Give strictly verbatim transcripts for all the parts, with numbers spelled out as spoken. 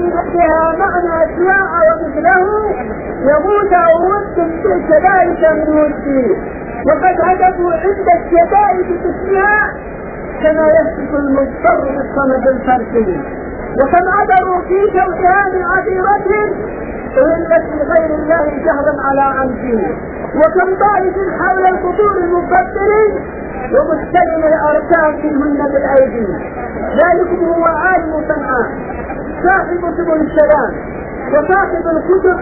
بها معنى أشياء ومثله يموت أو ود كذلك من ودي، وقد هدفوا عند الشدائد باسمها كما يهتف المضطر بالصمد الفرسي، وكم عبروا في توهان عبيرة أهلت لغير الله جهرا على عمده، وكم ضائف حول القبور المفكرين ومستلم الأركان منهن بالأيدي. ذلكم هو عالم صنعاء صاحب سبل السلام وصاحب الكتب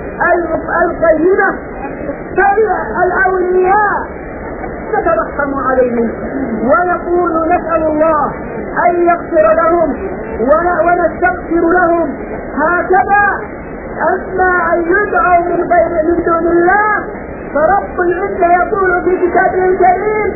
القيمة، فالأولياء نترحم عليهم ونقول نسأل الله أن يغفر لهم ونستغفر لهم، هكذا. أما أن يدعوا من غير من دون الله فرب العزة يقول في كتابه الكريم: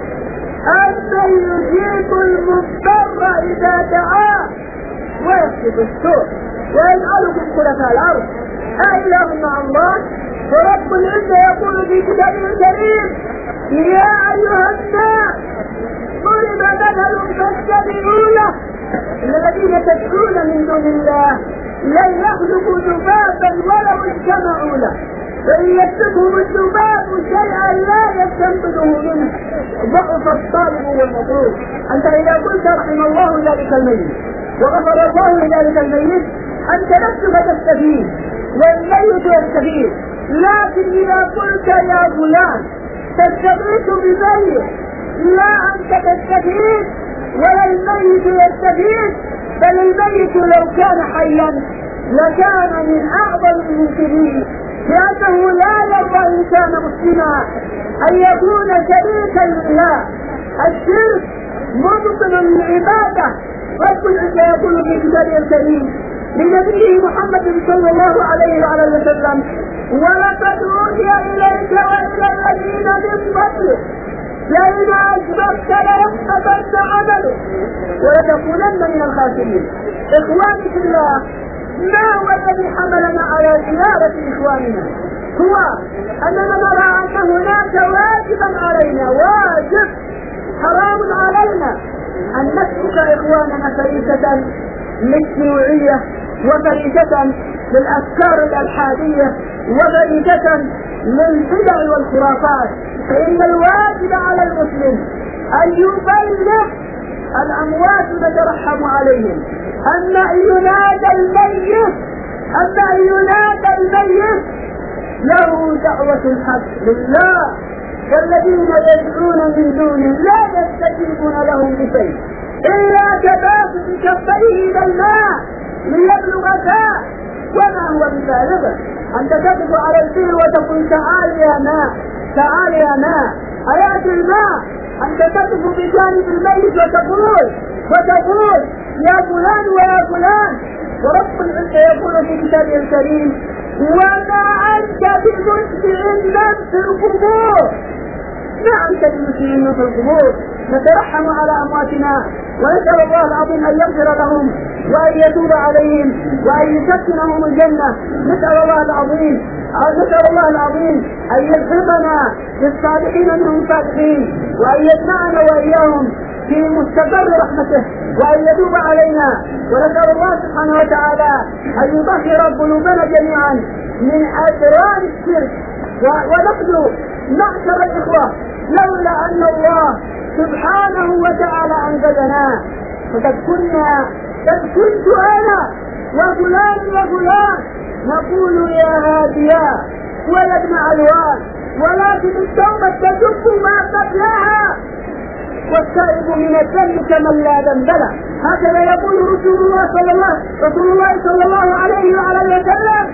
أمن يجيب المضطر إذا دعاه ويكشف السوء ويجعلكم خلفاء الأرض أإله مع الله. فرب العزة يقول في كتابه الكريم: يا أيها الناس ضرب مثل فاستمعوا له، الذين تدعون من دون الله لن يخلقوا ذبابا ولو اجتمعوا له، فإن يكتبهم الذباب شيئا لا يستنقذه منه، ضعف الطالب والمطلوب. أنت إذا قلت رحم الله ذلك الميت وغفر الله لذلك الميت أنت نفسك تستفيد والميت يستفيد، لكن إذا قلت يا فلان تستغيث بميت لا أنت تستفيد ولا الميت يستفيد، بل الميت لو كان حيا لكان من أعظم المنكرين، لأنه لا يرضى إنسان مسلما أن يكون شريكا لله. الشرك مبطل العبادة. رب العزة يقول في كتابه الكريم لنبيه محمد صلى الله عليه وعلى وسلم: ولقد أوحي إليك وإلى الذين من قبلك لئن أشركت ليحبطن عملك ولتكونن من الخاسرين. إخواني في الله، ما هو الذي حملنا على زيارة إخواننا؟ هو أننا نرى أن هناك واجبا علينا، واجب حرام علينا أن نترك إخواننا فريسة للشيوعية وفريسة للأفكار الألحادية وفريسة للبدع والخرافات. فإن الواجب على المسلم أن يبلغ الأموات نترحم عليهم أن ينادى الميت أن ينادى الميت له دعوة الحق لله، والذين يدعون من دونه لا يستجيبون لهم بشيء إلا كباسط كفيه إلى الماء ليبلغ فاه، وما هو ببالغه. أنت تقف على البئر وتقول: تعال يا ماء، تعال يا ماء، أيأتي الماء؟ أنت تقف بجانب الميت وتقول وتقول يا فلان ويا فلان. ورب العزة يقول في كتابه الكريم: وما أنت بمسمع من في القبور. ما أنت بمسمع من في القبور. نترحم على أمواتنا ونسأل الله العظيم أن يغفر لهم وأن يتوب عليهم وأن يسكنهم الجنة. نسأل الله العظيم نسأل الله العظيم أن يلحقنا بالصالحين منهم الصالحين، وأن يجمعنا وإياهم في مستقر رحمته، وأن يتوب علينا. ونسأل الله سبحانه وتعالى أن يطهر قلوبنا جميعا من أسرار الشرك. ونحن معشر الإخوة لولا أن الله سبحانه وتعالى أنقذنا فقد كنا قد كنت أنا وفلان وفلان نقول يا هاديا ويا ابن علوان، ولكن التوبة تجب ما قبلها والتائب من الذنب كمن لا ذنب له. هكذا يقول رسول الله صلى الله رسول الله صلى الله عليه وعلى وسلم: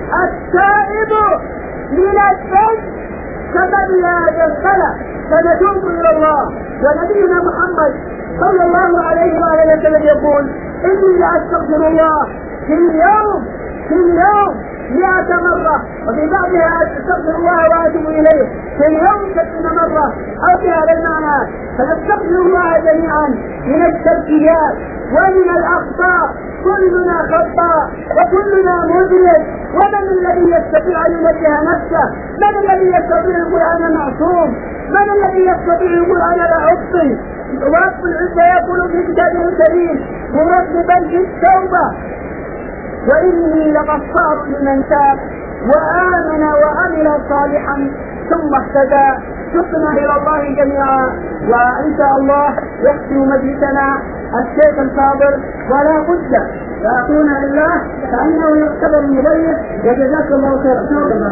التائب من الذنب كمن لا ذنب له. فنتوب إلى الله. ونبينا محمد صلى الله عليه وعلى وسلم يقول: إني لأستغفر الله في اليوم في اليوم مئة مرة، وفي بعضها أستغفر الله وأتوب إليه في اليوم ستين مرة أو في هذا المعنى. فنستغفر الله جميعا من التركيات ومن الأخطاء. كلنا خطاء وكلنا مذنب، ومن الذي يستطيع أن ينزه نفسه؟ من الذي يستطيع أن يقول أنا معصوم؟ من الذي يستطيع أن يقول أنا لا أخطئ؟ ورب العزة يقول في كتابه الكريم مرتبا في التوبة: وإني لغفار لمن تاب وآمن وعمل صالحا ثم اهتدى. شكرا إلى الله جميعا، وإن شاء الله يختم مجلسنا الشيخ الفاضل ولا بد فأقولنا لله فإنه يعتبر مضيف. وجزاك الله خيرا.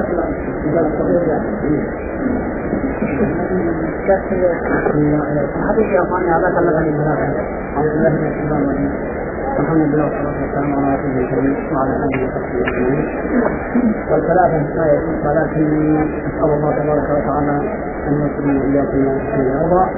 الحمد لله والصلاة والسلام على رسول الله وعلى آله وصحبه أجمعين. والثلاثة آية ولكن نسأل الله تبارك وتعالى أن يكرم إياكم في الرضا.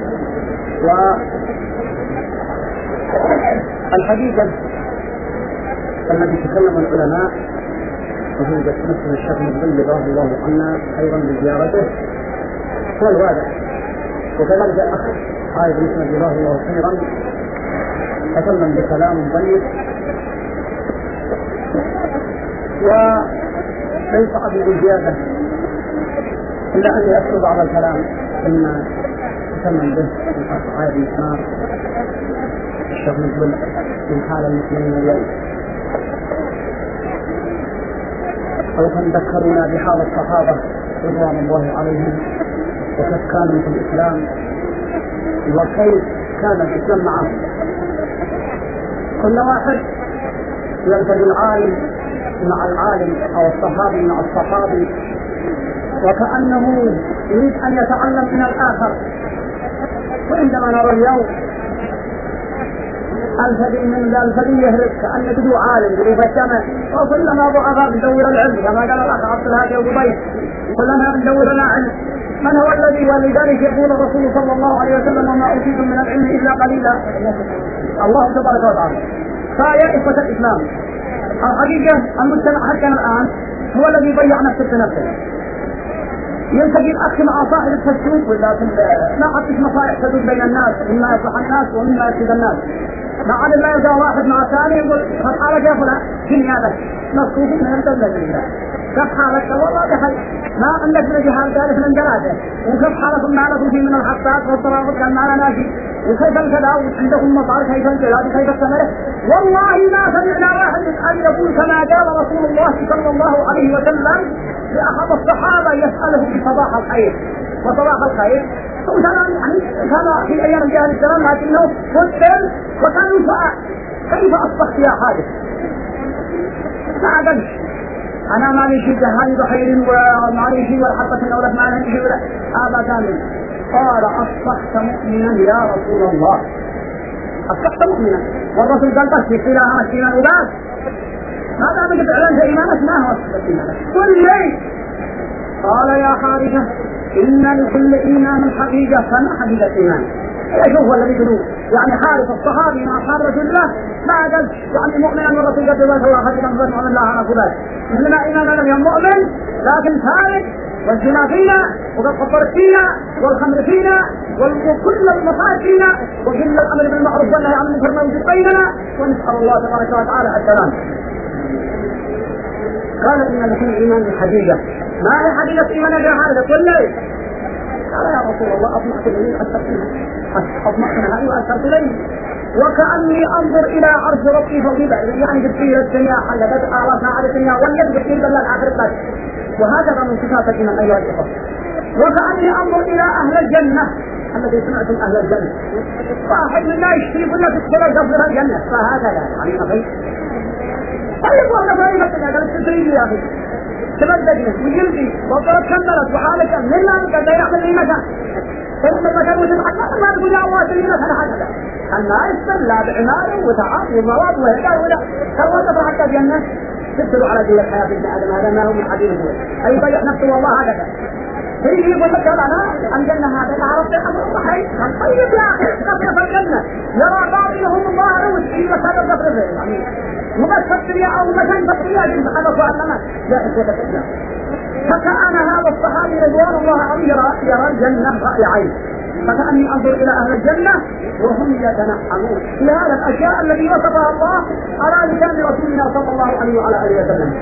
والحقيقة التي تكلم العلماء وهي تمثل الشيخ مقبل رضي الله عنه أيضا بزيارته هو الواضح، وكذلك الأخ عايد بن جزاه الله خيرا تكلم بكلام طيب، وليس أبي بالزيادة إلا أن يأخذ بعض الكلام مما تكلم به الأخ عايد بن سمار الشيخ مقبل من حال المسلمين اليوم، أو كان ذكرنا بحال الصحابة رضوان الله عليهم وكيف كانوا في الإسلام وكيف كان الإسلام معهم. كل واحد يلتقي العالم مع العالم أو الصحابي مع الصحابي وكأنه يريد أن يتعلم من الآخر. وعندما نرى اليوم الفدي من الفدي يهرب كأن بدو عالم بدو فتنة، وكلما ضعف ندور العلم كما قال الأخ عبد الهادي وضبيط كلما ندور لنا علم. من هو الذي ولذلك يقول الرسول صلى الله عليه وسلم وما أوتيتم من العلم إلا قليلا؟ الله تبارك وتعالى. فيا إخوة الإسلام، الحقيقة المجتمع حقنا الآن هو الذي ضيع نفسه بنفسه. يلتقي الأخ مع صاحب التسويق ولكن ما حدش مصالح تدور بين الناس، مما يصلح الناس ومما يفسد الناس. ما عاد لا يرجع واحد مع ثاني يقول كيف حالك يا فلان؟ كن هذا مصروف من الدولة لله. كيف حالك؟ والله بخير. ما عندك من جهال ثالث من جلاده. وكيف حالكم معنا في من الحصات والترابط كان معنا ناشي. وكيف الكذا وعندكم مصاري كيف الجلاد كيف الثمره. والله ما سمعنا واحد يسأل يقول كما قال رسول الله صلى الله عليه وسلم لأحد الصحابة يسأله في صباح الخير وصباح الخير. وكان يعني كان في أيام الجاهل السلام لكنه فضل وكان يسأل كيف أصبحت يا حادث؟ ما عدلش أنا ما لي شيء جهالي بخير وما لي شيء والحبة من أولاد ما لي شيء هذا كامل. قال أصبحت مؤمنا يا رسول الله. أصبحت مؤمنا والرسول قال بس في إله الإيمان وبعد ماذا بك تعلن إيمانك؟ ما هو أصبحت إيمانك؟ قل لي. قال يا حارثة إن لكل إيمان حقيقة فما حقيقة الإيمان؟ ايش هو الذي يقولون؟ يعني حارث الصحابي مع أصحاب رسول الله ما قال يعني مؤمنا والرسول قد الله الله خيرا فنعم الله على قبال. إنما إيماننا اليوم مؤمن لكن فارق، والزنا فينا وقد خطرت فينا والخمر فينا وكل المصائب فينا وكل الأمر بالمعروف والنهي عن المنكر موجود بيننا، ونسأل الله تبارك وتعالى السلام. قال إن لكل إيمان حقيقة. ما هي حقيقة إيماننا يا حارثة؟ قل لي. قال يا رسول الله أطمحت إليه أطمحت نهائي وأثرت إليه وكأني أنظر إلى عرش ربي فوقي، يعني بتصير الدنيا حلقت أعرفنا على الدنيا ولد بتصير بل الآخر بس. وهكذا من صفات الإيمان أيها الإخوة. وكأني أنظر إلى أهل الجنة الذي سمعتم أهل الجنة واحد منا يشتري يقول لك ادخل قصر الجنة فهكذا يعني أخي. طيب والله ما يمكن هذا التسريب يا أخي تمددنا وجلدي وضرب كملت وحالك من لا نقدر يعمل لي مكان فإن المكان وتتحقق ما تقول يا الله سليمة أنا حاجة الناس لا بعماله وتعاط ومواد وهدا ولا كروت حتى الجنة تبتلوا على دين الحياة ابن آدم هذا ما هو من حديث هو أي ضيع نفسه والله هكذا فيجي يقول لك أنا الجنة هذا لا عرفت أمر صحيح طيب يا أخي قصر في الجنة يرى بعضهم الله روش في مسألة قصر يعني مباشرة الدنيا أو مكان بطريقة جنب هذا سؤال لا إخوة الإسلام. فكأن هذا الصحابي رضوان الله عليه يرى الجنة رأي عين، فكأني أنظر إلى أهل الجنة وهم يتنعمون في هذا الأشياء التي وصفها الله على لسان رسولنا صلى الله عليه وعلى آله وسلم.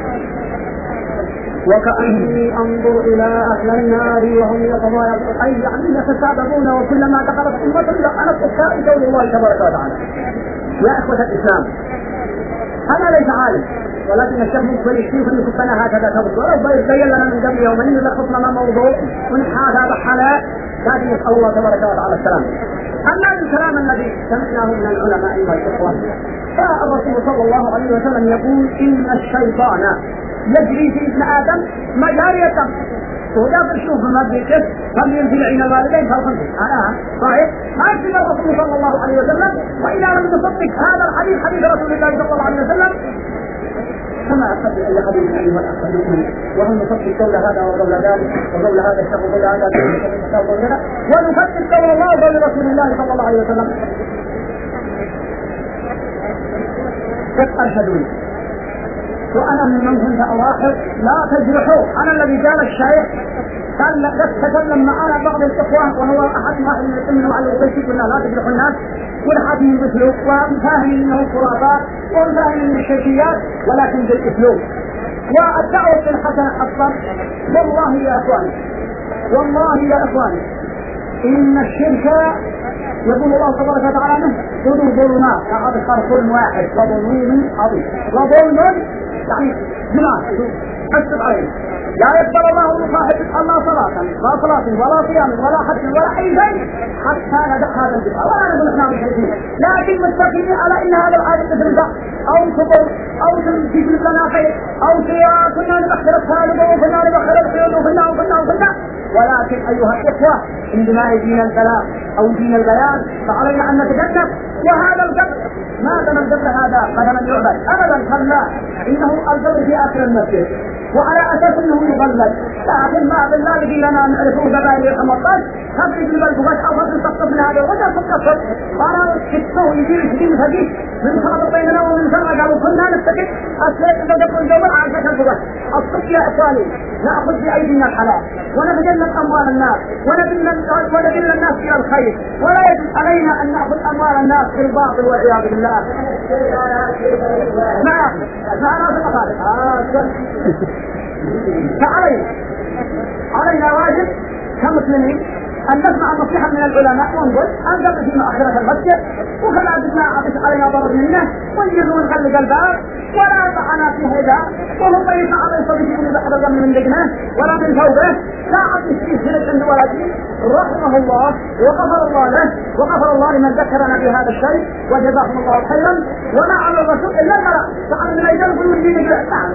وكأني أنظر إلى أهل النار وهم يتضايقون أي يعني يتسابقون وكلما دخلت أمة لعنت أشياء قول الله تبارك وتعالى. يا إخوة الإسلام هذا ليس عالم، ولكن الشيخ ممكن يكتب ان كنا هكذا تبصر ولو يبين لنا من قبل يومين لخصنا ما موضوع ونحاذ هذا حلاء لكن نسال الله تبارك وتعالى السلام. اما الكلام الذي سمعناه من العلماء ايها الاخوه، فالرسول صلى الله عليه وسلم يقول ان الشيطان يجري في ابن ادم مجاري الدم، وده بنشوف المادة كيف كم ينزل عين الوالدين فالخمس على صحيح ما يكتب الرسول صلى الله عليه وسلم. وإذا لم نصدق هذا الحديث حديث رسول الله صلى الله عليه وسلم كما أصدق أي حديث أيها الأخ المؤمن، وهم نصدق قول هذا وقول ذلك وقول هذا الشيخ وقول هذا ونصدق قول الله وقول رسول الله صلى الله عليه وسلم. كيف أرشدوني وأنا من كنت ألاحظ لا تجرحوا. أنا الذي قال الشيخ قال لا تتكلم معنا بعض الإخوة وهو أحد ما إنه على البيت قلنا لا تجرحوا الناس والحد من الأسلوب وفاهم إنه خرافات وفاهم من الشركيات ولكن بالأسلوب والدعوة الحسنة أصلا. والله يا أخواني والله يا أخواني إن الشرك يقول الله تبارك وتعالى عنه ظلم ظلمات هذا حرف واحد وظلم عظيم وظلم يعني جناح حسب عليه لا يقبل الله من صاحب الله صلاة لا صلاة ولا صيام ولا حج ولا أي شيء حتى ندع هذا البدعة ولا نقول احنا مشركين، لكن متفقين على ان هذا العادة تدرجة او كبر او تنسيب لنا خير او سياء كنا نبخر الثالث وكنا نبخر الخير وكنا وكنا وكنا. ولكن ايها الاخوة عندما دين الكلام او دين البيان فعلينا ان نتجنب. وهذا القبر ما دام القبر هذا قدما يعبد ابدا كلا، انه القبر في اخر المسجد وعلى اساس انه يغلق، لكن ما بالله الذي لنا نعرفه قبائل يرحم الله خبر في البلد او خبر تقصد من هذا وجه تقصد قال كتبه يجير يجير هذه من خاطر بيننا ومن سرع قالوا كنا نستكت أسلت إذا دخل الجوال عن شكل البغش. الصدق يا إخواني نأخذ بأيدينا الحلال ونتجنب أموال الناس ونبل الناس إلى الخير، ولا يجب علينا أن نأخذ أموال الناس في الباطل والعياذ بالله. نعم نعم فعلينا علينا واجب كمسلمين أن نسمع نصيحة من العلماء ونقول أنقذ في مؤخرة المسجد وكما بدنا عطش علينا ضرر منه ونجد ونخلق الباب ولا يطعنا في هذا وهم يفعل يصدقون بحر الجمل من دقنه ولا من فوقه لا عطش فيه سنة عند ولكن رحمه الله وغفر الله له وغفر الله لمن ذكرنا بهذا الشيء وجزاهم الله خيرا. وما على الرسول إلا المرأة فعلا من أيضا كل من دين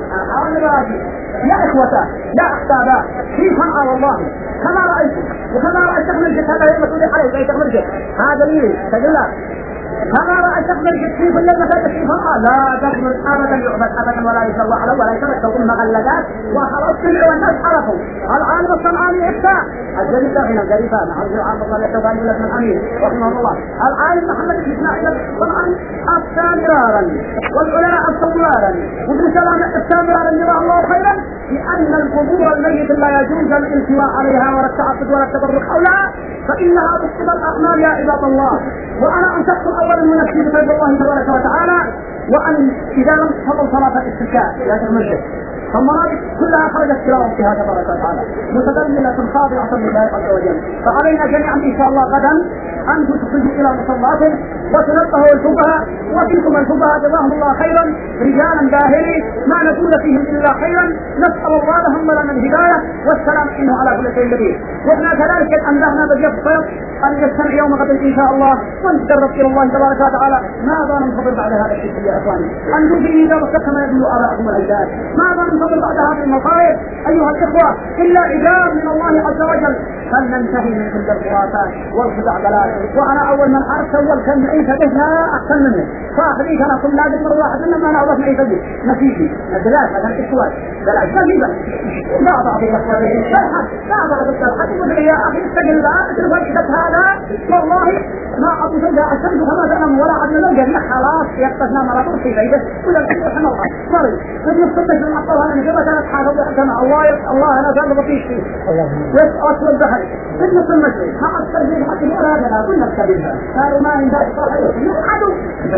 نعم يا إخوة يا أحبابا كيف على الله كما رأيت وكما رأيت تخمرجت هذا هي المسؤولية عليه زي تخمرجت هذا ليه تقول لا كما رأيت تخمرجت في كل المساجد كيف لا تخمرج أبدا يعبد أبدا ولا يسوى على ولا يترك ثم مغلقات وخلاص سمعوا الناس عرفوا العالم الصنعاني إفتاء الجريفة هنا الجريفة نحن عبد الله يتوبان ولا ابن الأمير رحمه الله العالم محمد بن إسماعيل الصنعاني أفتى مرارا والعلماء أفتى وابن سلام أفتى مرارا جزاه الله خيرا لأن القبور الميت لا يجوز الالتواء عليها ولا التعصب ولا التبرك حولها فإنها تفسد الأعمال يا عباد الله. وأنا أنصحكم أولا من نفسي بفضل الله تبارك وتعالى وأن إذا لم تفضل صلاة الاستسقاء يا شيخ المسجد فالمناطق كلها خرجت إلى وقتها تبارك وتعالى متدللة خاضعة لله عز وجل. فعلينا جميعا إن شاء الله غدا أن تخرجوا إلى مصلاتكم وتنقهوا الفقهاء وفيكم الفقهاء جزاهم الله خيرا رجالا باهرين ما نقول فيهم إلا خيرا. نسأل الله لهم لنا الهداية والسلام إنه على كل شيء قدير. وإحنا كذلك أنبهنا باليسر أن يجتمع يوم غد إن شاء الله ونتقرب إلى الله تبارك وتعالى. ماذا ننتظر بعد هذا الشيء يا إخواني؟ أنتم في إيجاب كما يقول آباءكم الأجداد. ماذا ننتظر بعد هذه المصائب أيها الإخوة إلا إجاب من الله عز وجل فلننتهي من تلك الخرافات والخزعبلات. وأنا أول من عرفت أول كان نعيش به لا أحسن منه فأخذيك أنا كل لاجل مرة واحد إنما أنا أعرف نعيش به نتيجي الدلال هذا الإخوات دلال نتيجة لا بعض الأخوة لا بعض الأخوة يقول لي يا أخي استجل لا تلفت هذا والله ما أعطي جاء الشمس كما تنام ولا عدنا لو جميع خلاص يقتفنا مرة في بيته ولا الحمد الله مرض نجي الصدق من أطلها أنا جبت أنا تحاول أحكمها الله الله أنا زال بطيش فيه ويسأل الدخل في نص المجلس ما أكثر من حكي ولا هذا كنا نكتبها قالوا ما ينبغي صحيح يحدوا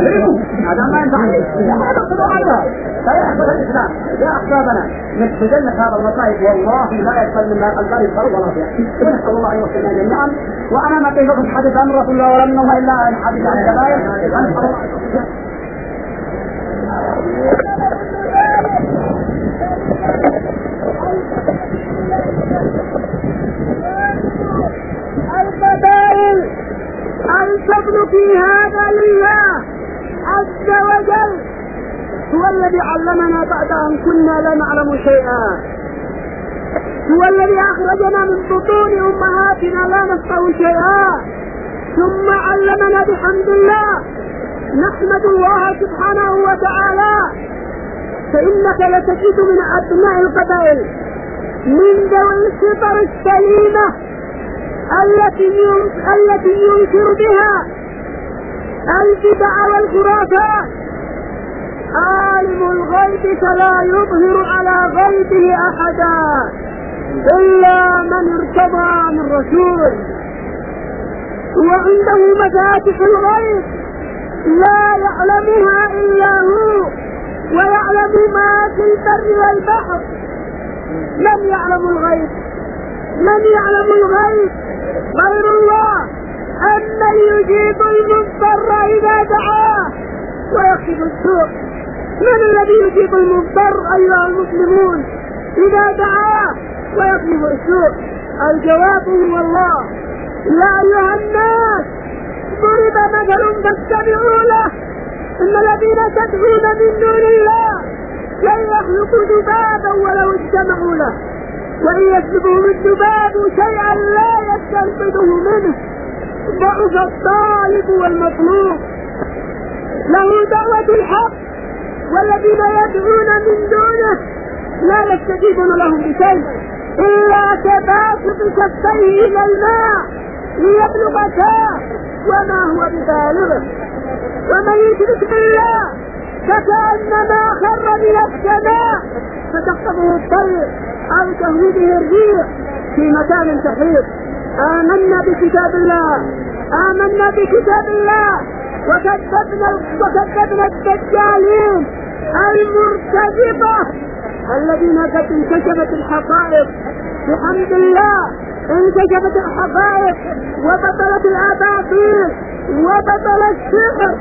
هذا ما ينبغي هذا صدق عليها لا يحصل الإسلام يا أحبابنا نتجنب هذا المصائب والله لا يحصل منا القلب الفرق ولا فيها نسأل الله أن يوفقنا جميعا. وأنا ما كيفكم حدث عن رسول الله ولا منه إلا أن حدث عن الكبائر القبائل الفضل في هذا لله عز وجل هو الذي علمنا بعد أن كنا لا نعلم شيئا، هو الذي أخرجنا من بطون أمهاتنا لا نفقه شيئا ثم علمنا بحمد الله. نحمد الله سبحانه وتعالى. فإنك لتجد من أبناء القبائل من ذوي الفطر السليمة التي التي ينكر بها البدع والخرافات. عالم الغيب فلا يظهر على غيبه أحدا إلا من ارتضى من رسول، وعنده مفاتح الغيب لا يعلمها إلا هو، ويعلم ما في البر والبحر. من يعلم الغيب؟ من يعلم الغيب غير الله. أمن يجيب المضطر إذا دعاه ويكشف السوء؟ من الذي يجيب المضطر أيها المسلمون إذا دعاه ويكشف السوء؟ الجواب هو الله. يا أيها الناس ضرب مثل فاستمعوا له، إن الذين تدعون من دون الله لن يخلقوا ذبابا ولو اجتمعوا له، وإن يسلبهم الذباب شيئا لا يستنقذه منه، ضعف الطالب والمطلوب. له دعوة الحق والذين يدعون من دونه لا يستجيبون لهم بشيء إلا كباسط كفيه إلى الماء ليبلغ فاه وما هو ببالغه. ومن يشرك بالله فكأنما خر من السماء فتخطفه الطير أو تهوي به الريح في مكان سحيق. آمنا بكتاب الله، آمنا بكتاب الله وكذبنا وكذبنا الدجالين المرتجفة الذين قد انكشفت الحقائق. بحمد الله انكشفت الحقائق وبطلت الأباطيل وبطل السحر.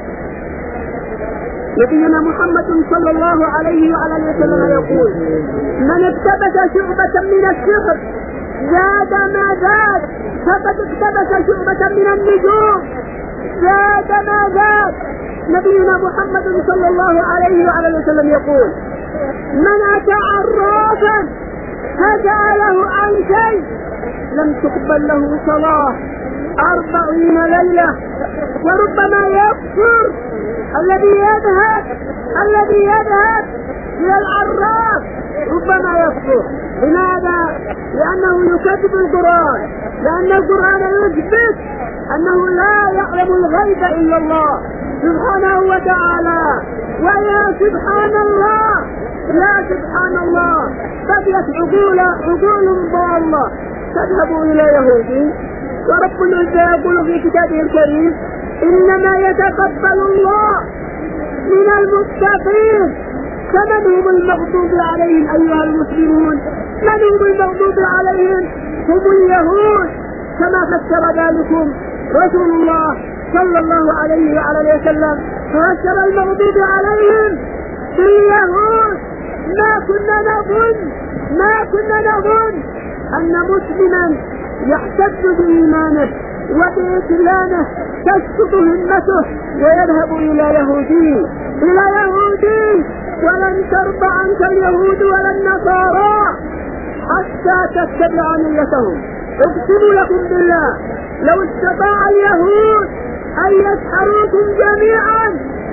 نبينا محمد صلى الله عليه وعلى اله وسلم يقول: من اقتبس شعبة من السحر زاد ما زاد فقد اقتبس شعبة من النجوم زاد ما زاد. نبينا محمد صلى الله عليه وعلى اله وسلم يقول: من أتى عرافا فسأله عن شيء لم تقبل له صلاة أربعين ليلة. وربما يكفر الذي يذهب الذي يذهب إلى العراف، ربما يكفر. لماذا؟ لأنه يكذب القرآن، لأن القرآن يثبت أنه لا يعلم الغيب إلا الله سبحانه وتعالى. ويا سبحان الله، لا سبحان الله، بقيت عقول عقول ضالة تذهب إلى يهودي. ورب العزة يقول في كتابه الكريم: إنما يتقبل الله من المتقين. فمن هم المغضوب عليهم أيها المسلمون؟ من هم المغضوب عليهم؟ هم اليهود، كما فسر ذلكم رسول الله صلى الله عليه وعلى وسلم. فسر المغضوب عليهم باليهود. ما كنا نظن ما كنا نظن أن مسلما يحتج بإيمانه وبإسلامه تسقط همته ويذهب إلى يهودي إلى يهودي ولن ترضى عنك اليهود ولا النصارى حتى تتبع ملتهم. اقسم لكم بالله لو استطاع اليهود أن يسحروكم جميعا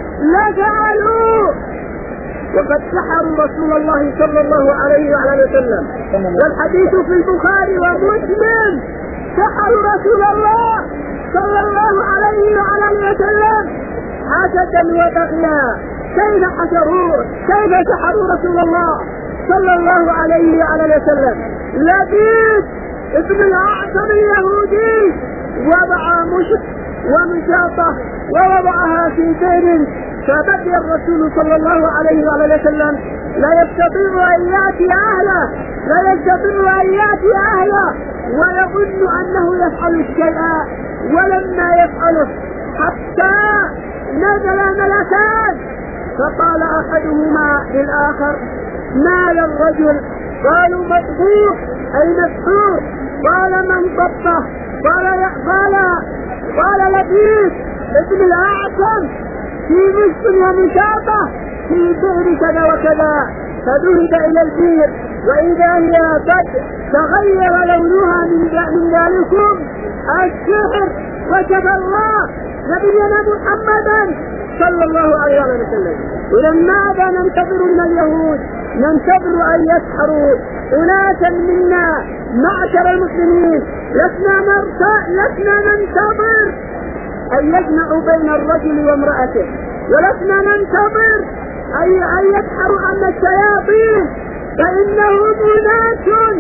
لفعلوا، وقد سحروا رسول الله صلى الله عليه وعلى وسلم، والحديث في البخاري ومسلم. سحروا رسول الله صلى الله عليه وعلى وسلم حسدا وبغيا. كيف حشروه؟ كيف سحروا رسول الله صلى الله عليه وعلى وسلم؟ لبيد ابن الأعصم اليهودي وضع مشط ومشاطة ووضعها في بئر، فبكي الرسول صلى الله عليه وعلى وسلم لا يستطيع أن يأتي أهله لا يستطيع أن يأتي أهله ويظن أنه يفعل الشيء ولما يفعله، حتى نزل ملكان فقال أحدهما للآخر: ما للرجل؟ قالوا: مطبوخ أي مسحور. قال: من ضبطه؟ قال قال قال لبيس ابن الأعصم في مشط ومشاطة في بئر كذا وكذا. فذهب إلى البئر وإذا هي قد تغير لونها من ذلكم السحر، وكفى الله نبينا محمدا صلى الله عليه وسلم. إذا ماذا ننتظر من اليهود؟ ننتظر أن يسحروا أناسا منا معشر المسلمين. لسنا لسنا ننتظر أن يجمعوا بين الرجل وامرأته، ولسنا ننتظر أن يسحروا عنا الشياطين، فإنهم أناس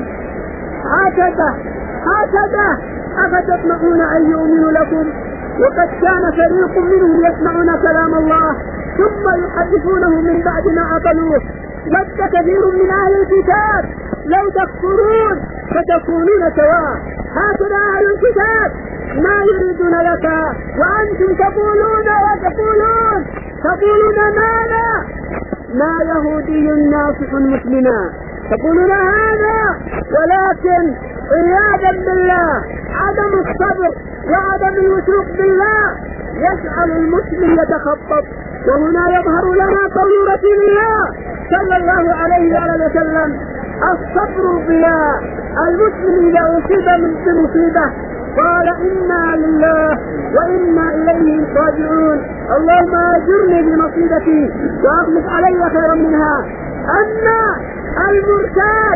هكذا هكذا. أفتطمعون أن يؤمنوا لكم وقد كان فريق منهم يسمعون كلام الله ثم يحرفونه من بعد ما عقلوه؟ ود كثير من أهل الكتاب لو تكفرون فتكونون سواء. هكذا أهل الكتاب ما يريدون لك وأنتم تقولون وتقولون تقولون ماذا؟ ما يهودي ناصح مسلما تقولون هذا، ولكن عياذا بالله عدم الصبر وعدم الوثوق بالله يجعل المسلم يتخبط. وهنا يظهر لنا قول رسول الله صلى الله عليه وسلم: الصبر ضياء. المسلم إذا أصيب من مصيبة قال: إنا لله وإنا إليه راجعون، اللهم أجرني بمصيبتي وأغلق علي خيرا منها. أما المرتاد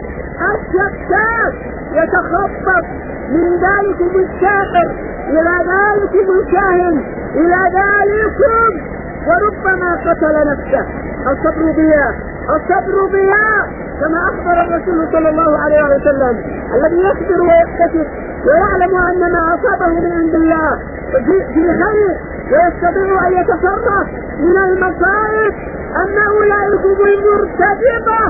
الشكاك يتخبط من ذلكم الشاكر إلى ذلكم الكاهن إلى ذلكم وربما قتل نفسه. الصبر ضياء، الصبر ضياء، كما أخبر الرسول صلى الله عليه وسلم: الذي يصبر ويحتسب ويعلم أن ما أصابه من عند الله في خير ويستطيع أن يتصرف من المصائب. أما أولئك المرتبطة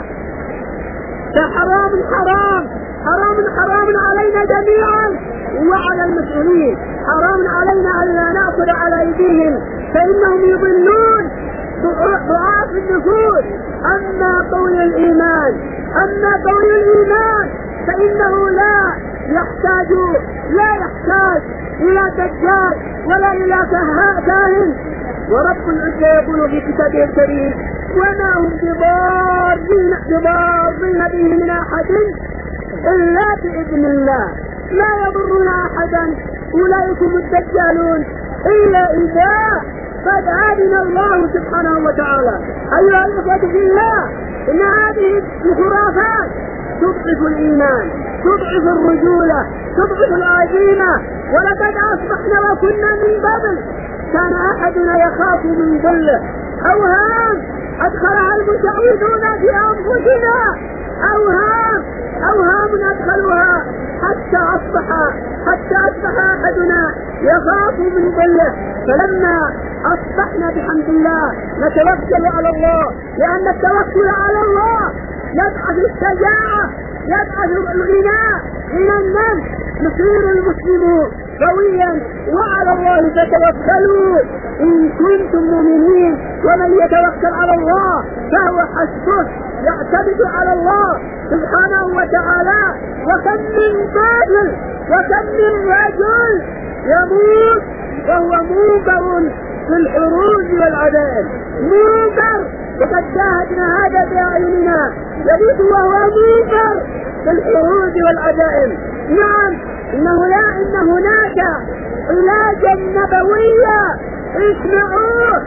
فحرام حرام حرام حرام علينا جميعا وعلى المسؤولين. حرام علينا أن لا نأخذ على أيديهم فإنهم يضلون ضعاف النفوس. أما قول الإيمان أما قول الإيمان فإنه لا يحتاج لا يحتاج إلى دجال ولا إلى كاهن. ورب العزة يقول في كتابه الكريم: وما هم بضارين بضارين به من أحد إلا بإذن الله، لا يضرون أحدا. أولئك الدجالون إلا إذا قد أذن الله سبحانه وتعالى. أيها الإخوة في الله، إن هذه الخرافات تضعف الإيمان، تضعف الرجولة، تضعف العزيمة. ولقد أصبحنا وكنا من قبل كان أحدنا يخاف من ظله. أوهام أدخلها المشعوذون في أنفسنا، أوهام أوهام أدخلوها حتى أصبح حتى أصبح أحدنا يخاف من ظله. فلما أصبحنا بحمد الله نتوكل على الله، لأن التوكل على الله يبعث الشجاعة، يبعث الغناء من النفس. يصير المسلم قويا وعلى الله فتوكلوا إن كنتم مؤمنين. ومن يتوكل على الله فهو حسبه، يعتمد على الله سبحانه وتعالى. وكم من باطل وكم من رجل يموت وهو موقر في الحروب والعذاب، موقر، وقد شاهدنا هذا بأعيننا، يموت وهو موقر في الحروب والعذاب. نعم، إنه لا إن هناك علاجا نبويا اسمعوه.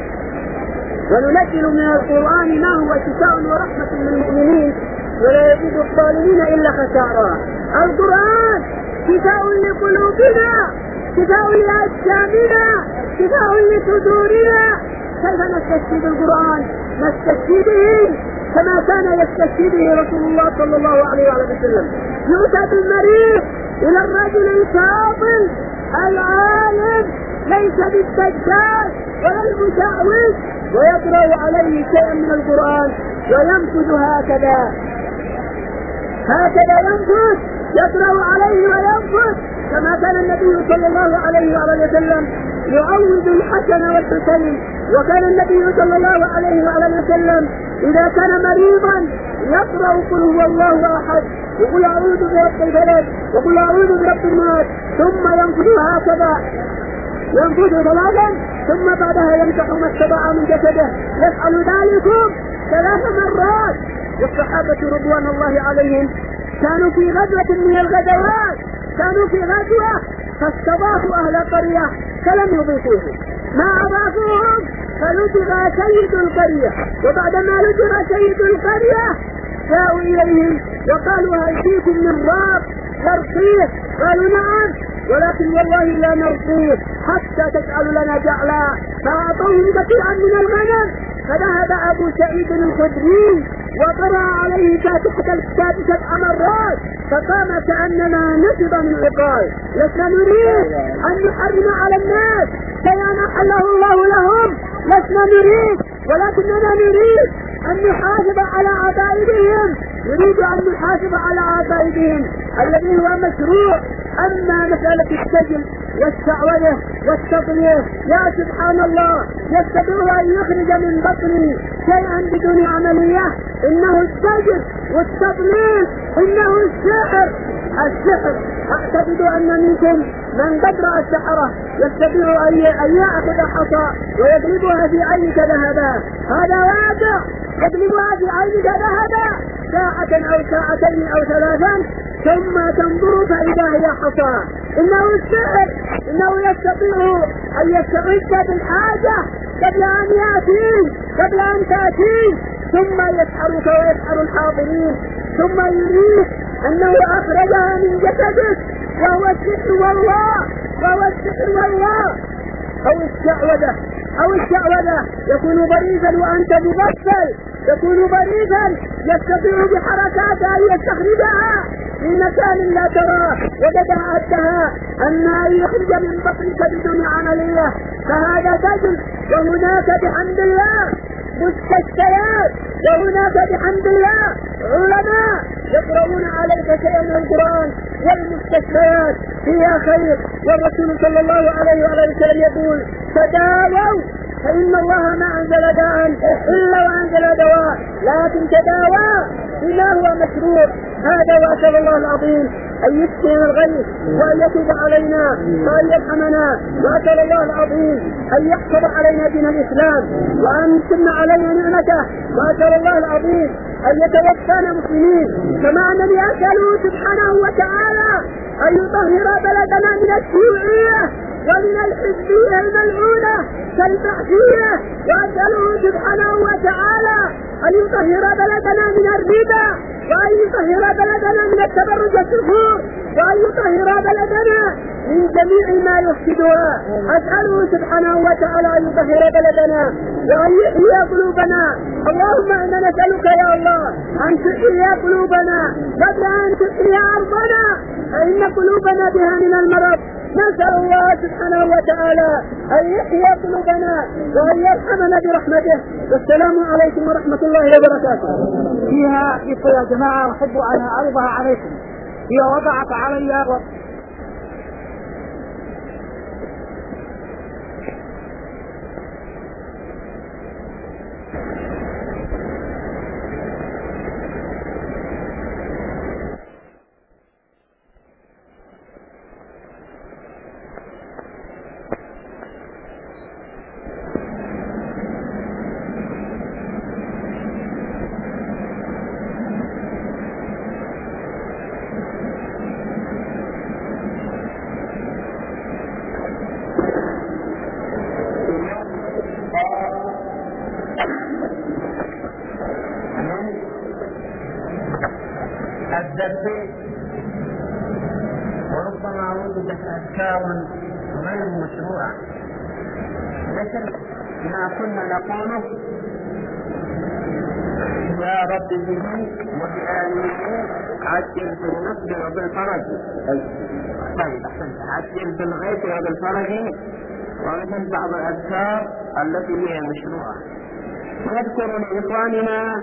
وننزل من القرآن ما هو شفاء ورحمة للمؤمنين ولا يزيد الظالمين إلا خسارا. القرآن شفاء لقلوبنا، شفاء لأجسامنا، شفاء لصدورنا. كيف نستشفي بالقرآن؟ نستشفي به كما كان يستشفي به رسول الله صلى الله عليه وسلم. يؤتى بالمريض إلى الرجل الفاضل العالم ليس بالدجال ولا المشعوذ، ويقرأ عليه شيئا من القرآن وينفذ هكذا هكذا ينفذ، يقرأ عليه وينفذ كما كان النبي صلى الله عليه وسلم يعوذ الحسن والحسين وكان النبي صلى الله عليه وآله وسلم إذا كان مريضا يقرأ قل هو الله أحد وقل أعوذ برب الفلق وقل أعوذ برب الناس ثم ينفذ هكذا ينفذ ثلاثا ثم بعدها يمسح ما استطاع من جسده يفعل ذلكم ثلاث مرات. والصحابة رضوان الله عليهم كانوا في غزوة من الغزوات كانوا في غزوة فاستضافوا أهل قرية فلم يضيفوهم ما أضافوهم فلدغ سيد القرية وبعدما لدغ سيد القرية جاءوا إليهم وقالوا هل فيكم من راب يرقيه؟ قالوا نعم ولكن والله لا نرقيه حتى تجعل لنا جعلا فأعطوهم قطيعا من الغنم. فذهب أبو سعيد الخدري وقرأ عليه فاتحة الكتاب سبع مرات فقام كأنما نصب من عقال. لسنا نريد أن نحرم على الناس شيئا أحله الله لهم لسنا نريد ولكننا نريد أن نحاسب على عقائدهم نريد أن نحاسب على عقائدهم الذي هو مشروع. أما مسألة السجن والشعوذة والتضليل يا سبحان الله يستطيع أن يخرج من بطني شيئا بدون عملية إنه السجن والتضليل إنه السحر السحر. أعتقد أن منكم من قدر السحرة يستطيع أن يأخذ حصى ويضربها في عينك ذهبا هذا واقع يضربها في عينك ذهبا ساعة أو ساعتين أو ثلاثا ثم تنظر فإذا هي حصى. إنه السحر إنه يستطيع أن يستغيث بالحاجة قبل أن يأتي قبل أن تأتي ثم يسحرك ويسحر الحاضرين ثم يريد أنه أخرجها من جسدك وهو السحر والله وهو السحر والله أو الشعوذة أو الشعوذة يكون بريزا وأنت مغفل يكون بريزا يستطيع بحركات أن يستخرجها في مكان لا تراه وقد أعدها أما أن يخرج من بطنك بدون عملية فهذا دجل. وهناك بحمد الله مستشفيات وهناك بحمد الله علماء يقرؤون عليك شيئا من القرآن والمستشفيات فيها خير. والرسول صلى الله عليه وسلم يقول تداووا فإن الله ما أنزل داء إلا وأنزل دواء لكن تداوى بما هو مشروع. هذا وأسأل الله العظيم أن يسكن الغيث وأن يتوب علينا وأن يرحمنا. وأسأل الله العظيم أن يحفظ علينا دين الإسلام وأن يتم علينا نعمته. وأسأل الله العظيم أن يتوفانا مسلمين كما أنني أسأله سبحانه وتعالى أن يطهر بلدنا من الشيوعية ومن الحزبية الملعونة كالبحثية. وأسأله سبحانه وتعالى أن يطهر بلدنا من الربا وأن يطهر بلدنا من التبرج والسفور وأن يطهر بلدنا من جميع ما يفسدها. أسأله سبحانه وتعالى أن يطهر بلدنا وأن يحيي قلوبنا. اللهم إنا نسألك يا الله أن تحيي قلوبنا قبل أن تحيي أرضنا فإن قلوبنا بها من المرض. نسأل الله سبحانه وتعالى أن يحيي قلوبنا وأن يرحمنا برحمته. والسلام عليكم ورحمة الله وبركاته. فيها يا جماعة أحب أن أعرضها عليكم. هي وضعت علي و... وربما وجدت أفكار غير مشروعة مثل ما كنا نقوله يا رب به وبآله عجل بالنصر وبالفرج. طيب أحسنت عجل بالغيث وبالفرج ومثل بعض الأذكار التي هي مشروعة. نذكر لإخواننا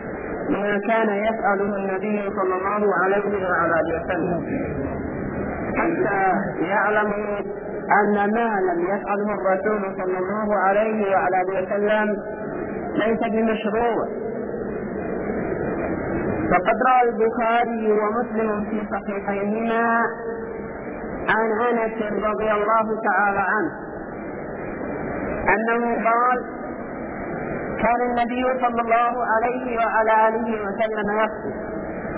ما كان يفعله النبي صلى الله عليه وعلى آله وسلم حتى يعلموا أن ما لم يفعله الرسول صلى الله عليه وعلى آله وسلم ليس بمشروع. فقد روى البخاري ومسلم في صحيحيهما عن أنس رضي الله تعالى عنه أنه قال: كان النبي صلى الله عليه وعلى آله وسلم يخطب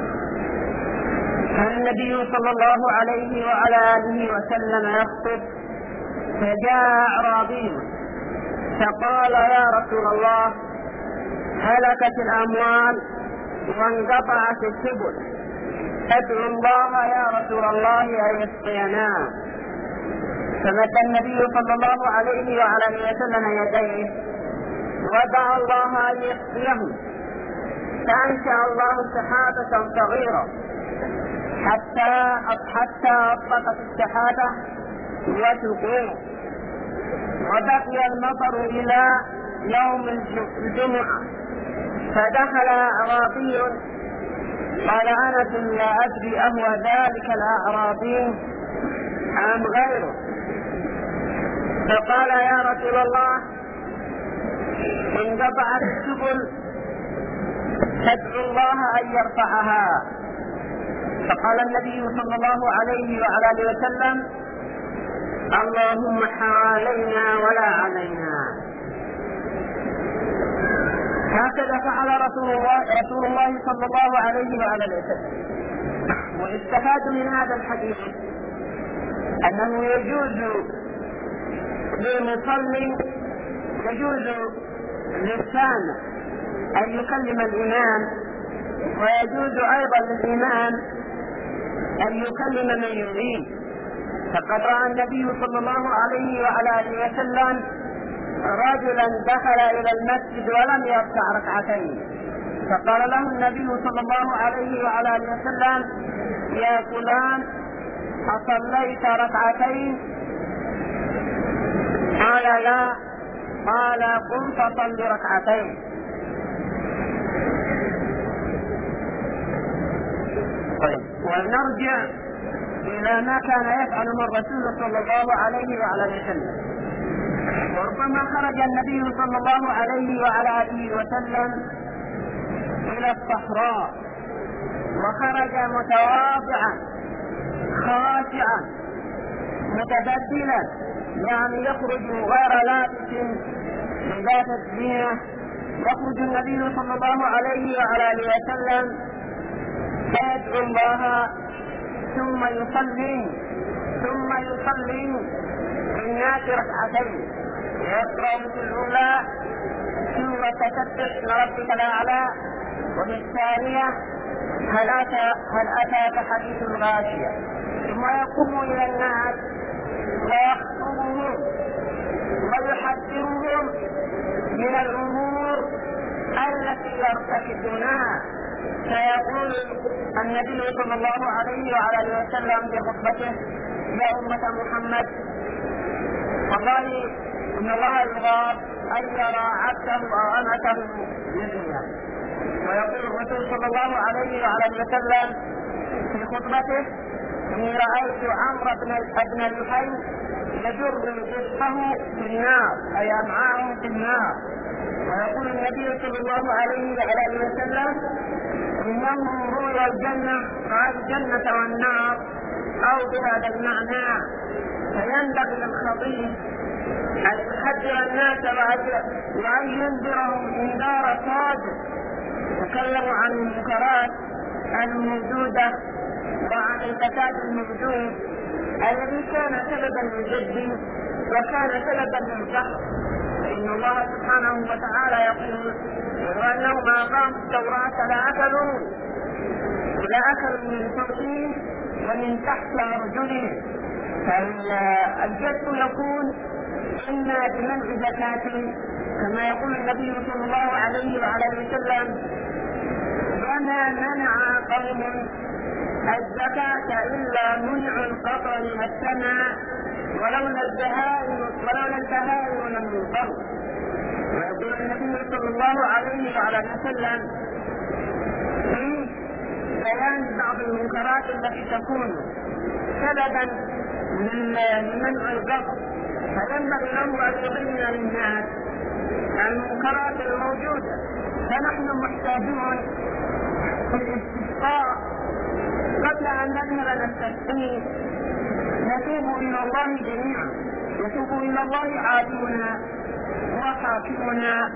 كان النبي صلى الله عليه وعلى آله وسلم يخطب فجاء أعرابي فقال: يا رسول الله، هلكت الأموال وانقطعت السبل، ادعو الله يا رسول الله أن يسقينا. فمد النبي صلى الله عليه وعلى آله وسلم يديه ودعا الله أن يسقيهم، فأنشأ الله سحابة صغيرة حتى حتى أطلقت السحابة وتقوم، وبقي المطر إلى يوم الجمعة. فدخل أعرابي قال: أنس لا أدري أهو ذلك الأعرابي أم غيره؟ فقال: يا رسول الله، انقطعت السبل فادعو الله أن يرفعها. فقال النبي صلى الله عليه وعلى آله وسلم: اللهم حوالينا ولا علينا. هكذا فعل رسول الله رسول الله صلى الله عليه وعلى آله وسلم. ويستفاد من هذا الحديث أنه يجوز للمصلي يجوز للسامع أن يكلم الإمام، ويجوز أيضا للإمام أن يكلم من يريد. فقد رأى النبي صلى الله عليه وعلى آله وسلم رجلا دخل إلى المسجد ولم يركع ركعتين، فقال له النبي صلى الله عليه وعلى آله وسلم: يا فلان، أصليت ركعتين؟ قال: لا. قال: قم فصل ركعتين. طيب، ونرجع إلى ما كان يفعله الرسول صلى الله عليه وعلى آله وسلم. وربما خرج النبي صلى الله عليه وعلى آله وسلم إلى الصحراء، وخرج متواضعا خاشعا متبدلا، يعني يخرج غير لابس ذات الزينة. يخرج النبي صلى الله عليه وعلى آله وسلم فيدعو الله ثم يصلي ثم يصلي الناس ركعتين، يقرأ في الأولى سورة سبح اسم ربك الأعلى، وفي الثانية هل أتى هل أتاك حديث الغاشية، ثم يقوم إلى الناس ويخطبهم ويحذرهم من الأمور التي يرتكبونها. فيقول النبي صلى الله عليه وعلى آله وسلم في خطبته: يا أمة محمد، والله إن الله يغار أن يرى عبده أو أمته يزنيا. ويقول الرسول صلى الله عليه وعلى آله وسلم في خطبته: إني رأيت عمرو بن لحي يجر جثته في النار، أي أمعاءه في النار. ويقول النبي صلى الله عليه وعلى آله وسلم: إنه رؤيا الجنة رأى الجنة والنار، أو بهذا المعنى. فينبغي للخطيب أن يحذر الناس وأن ينذرهم إنذار صادق، يتكلم عن المنكرات الموجودة وعن الفساد الموجود الذي كان سببا للجد وكان سببا للقهر. فإن الله سبحانه وتعالى يقول: وأنهم أقاموا التوراة لأكلوا لأكلوا من فوقهم ومن تحت أرجلهم. فالجد يكون إما بمنع زكاة، كما يقول النبي صلى الله عليه وعلى آله وسلم: وما منع قوم الزكاة إلا منع القطر من السماء ولولا البهائم ولولا البهائم لم ينقضوا. ويقول النبي صلى الله عليه وعلى آله وسلم في بيان بعض المنكرات التي تكون سببا من منع القبض، فينبغي له ان يبين للناس المنكرات الموجوده. فنحن محتاجون في الاستسقاء قبل ان نذهب نستسقي نتوب الى الله جميعا، يتوب الى الله عالمنا وحاكمنا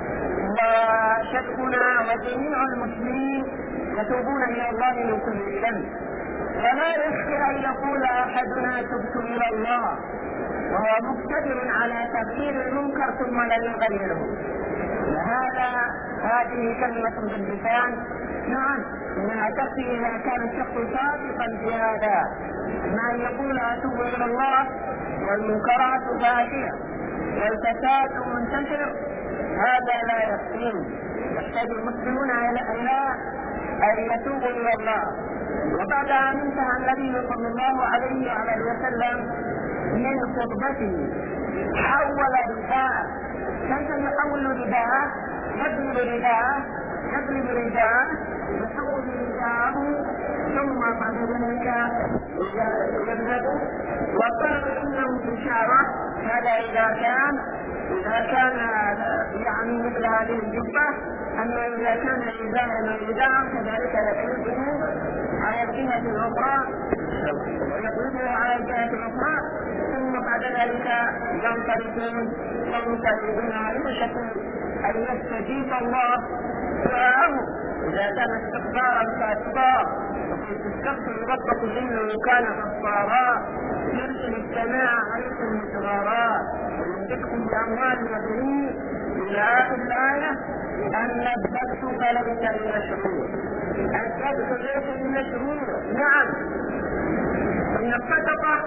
وشيخنا وجميع المسلمين يتوبون الى الله من كل ذنب. فلا يخفى ان يقول احدنا تبت الى الله وهو مقتدر على تغيير المنكر ثم لا يغيره. هذا هذه كلمة باللسان نعم انها تكفي اذا كان الشخص صادقا في هذا، ما ان يقول اتوب الى الله والمنكرات فاشية والفساد منتشر، هذا لا يكفي. يحتاج المسلمون الى ان يتوبوا الى الله. وبعد ان انتهى النبي صلى الله عليه وعلى وسلم من خطبته حول رداء، كيف يحول رداء؟ يضرب رداء يضرب رداء يحول رداءه ثم بعد ذلك يذهب وقال انه اشاره. هذا اذا كان اذا كان يعني مثل هذه الجبه، اما اذا كان رداء رداء كذلك يقلبه على الجهه الاخرى ويقلبه على الجهه الاخرى ثم بعد ذلك ينطلقون ينطلقون يوشك ان يستجيب الله دعاءه اذا كان استغفارا كاستغفار تستغفر ربك انه كان غفارا يرسل السماء عليكم مدرارا ويمدكم باموال وبنين الى اخر الايه. ان الذبح فليس بمشروع، الذبح ليس بمشروع. نعم ان الصدقه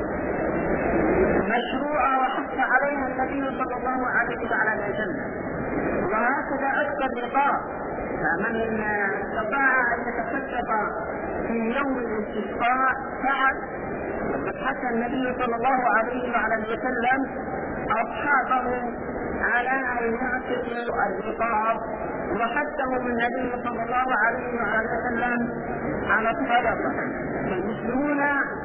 مشروعة وحث عليها النبي صلى الله عليه وعلى وسلم، وهكذا أكثر الرقاب. فمن استطاع أن يتصدق في يوم الاستسقاء فعل. وقد حث النبي صلى الله عليه وعلى وسلم أصحابه على أن يعتقوا الرقاب، وحثهم النبي صلى الله عليه وعلى وسلم على الصدقة. فالمسلمون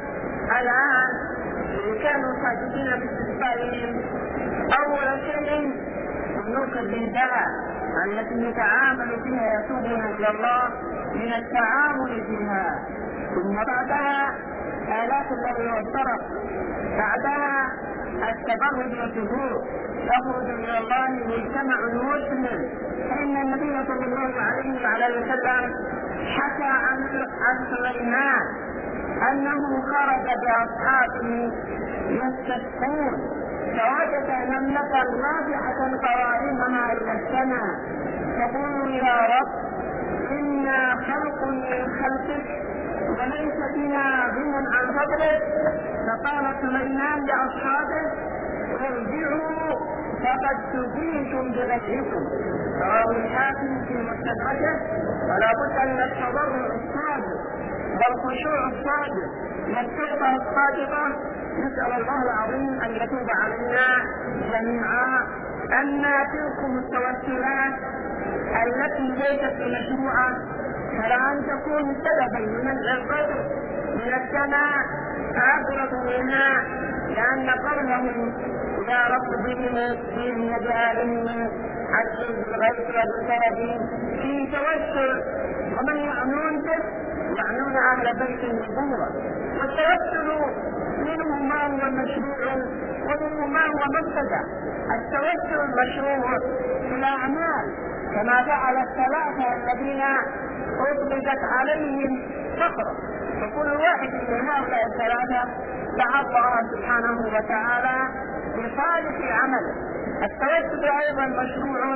الآن كانوا حاجزين باستسقائهم اول شيء سلوك الرداء التي يتعامل فيها يتوبون الى الله من التعامل فيها، ثم بعدها آلات اللغو والطرف، بعدها التبرج والسجود، يخرج الى الله مجتمع مسلم. فان النبي صلى الله عليه وعلى وسلم حكى عن سليمان انه خرج باصحابه يستسقون فوجد نملة رافعة قوائمها الى السماء تقول يا رب انا خلق من خلقك وليس بنا غنى عن فضلك. فقال سليمان لاصحابه ارجعوا فقد سقيتم بغيركم. رواه الحاكم في مستدركه. ولا بد ان التضرع الصادق والخشوع الصادق والتوبه الصادقه. نسال الله العظيم ان يتوب علينا جميعا. اما تلكم التوسلات التي ليست مشروعه فلان تكون سببا لمنع القدر من السماء فابرزوا منها، لان قولهم يا رب بهم بهم وبآلهم عجل بالغيث وبالكرب في توسل، ومن يعنون به يعنون اهل بيت النبوه. والتوسل منه ما هو مشروع ومنه ما هو مبتدع. التوسل مشروع في الاعمال كما فعل الثلاثه الذين اطلقت عليهم فقرا، فكل واحد من هؤلاء الثلاثه دعا الله سبحانه وتعالى بصالح عمله. التوسل ايضا مشروع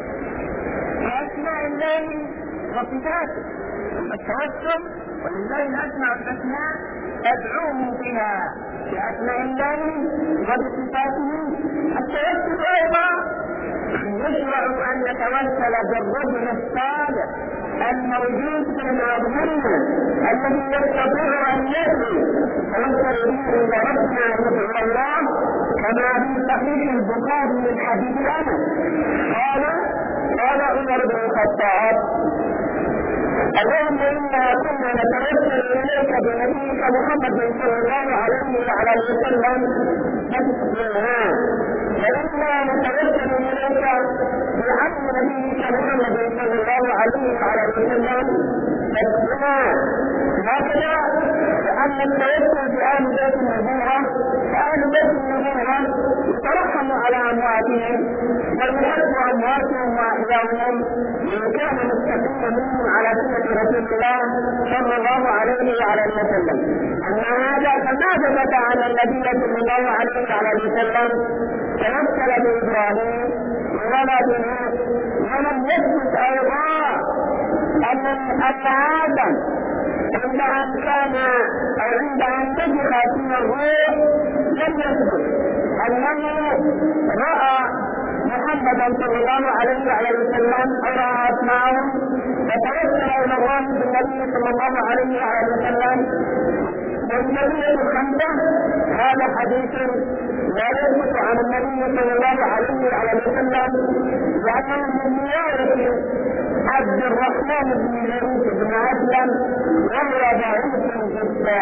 باسماء الله وصفاته. التوسل ولله الاسماء الحسنى ادعوه بها باسماء الله وبصفاته. التوسل ايضا يشرع ان نتوسل بالرجل الصالح الموجود في الماضين الذي يستطيع ان يهدي فنسال به الى ربنا يدعو الله كما في صحيح البخاري من حديث انس قال قال عمر بن الخطاب اللهم إنا كنا نتوسل إليك بنبيك محمد صلى الله عليه وعلى وسلم فاسقنا، وإنا نتوسل إليك بعم نبيك محمد صلى الله عليه وعلى وسلم فاسقنا. هكذا أن التوسل بآل بيت النبوة فآل بيت النبوة يترحم على أمواتهم ويحب أمواتهم وأحياءهم إن كان مستقيما منهم على سنة رسول الله صلى الله عليه وعلى وسلم. أما هذا فما ثبت عن النبي صلى الله عليه وعلى وسلم تمثل بإبراهيم ولا بنوح، ولم يثبت أيضا أن آدم عند أن كان أو عند أن نفخ فيه الروح لم يثبت أنه رأى محمدا صلى الله عليه وعلى وسلم أو رأى أسماءهم وتوسل إلى الله بالنبي صلى الله عليه وعلى وسلم. والنبي الخمسة هذا حديث لا يثبت عن النبي صلى الله عليه وعلى وسلم، لأنه من رواية عبد الرحمن بن زيد بن أسلم وهو ضعيف جدا.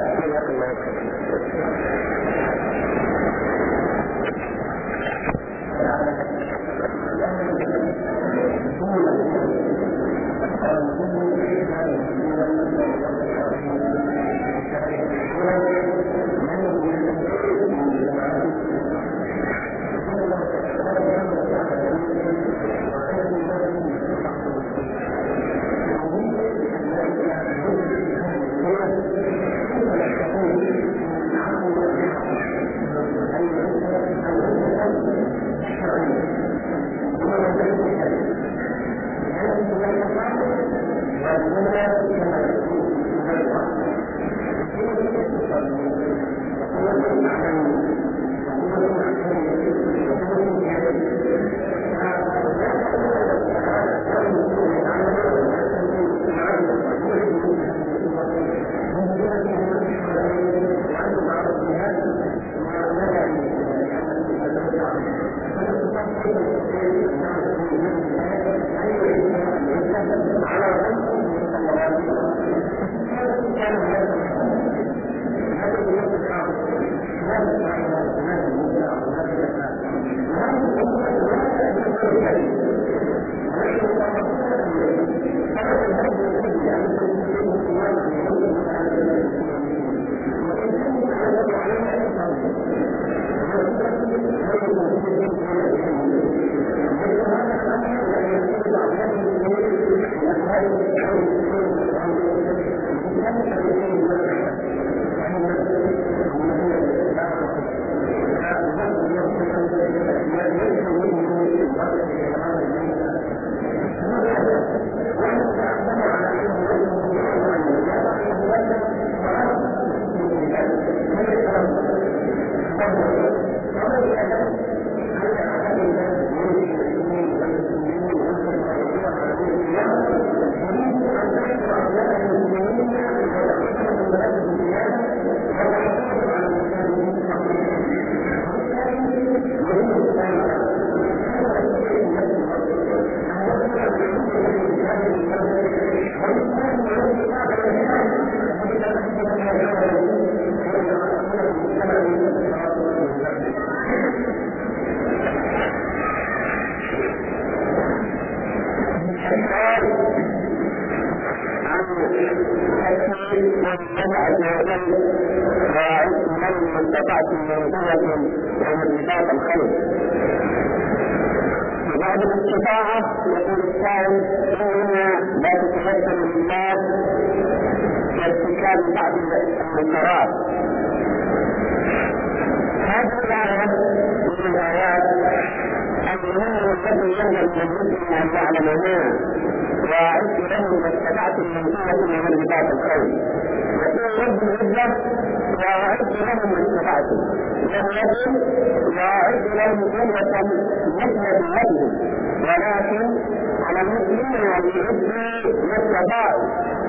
بعد الاستطاعة يقول السائل إننا لا تتمثل بالله وارتكاب بعض المنكرات. هذه الآية من الآيات المهمة التي ينبغي للمسلم أن يعلمها وأعد له ما استطعتم من قوة من رباط الخير. يقول رب العزة وأعد لهم ما استطعتم، لم يقل وأعد لهم قوة مثل قوتهم، ولكن على المسلمين أن يعدوا ما استطاعوا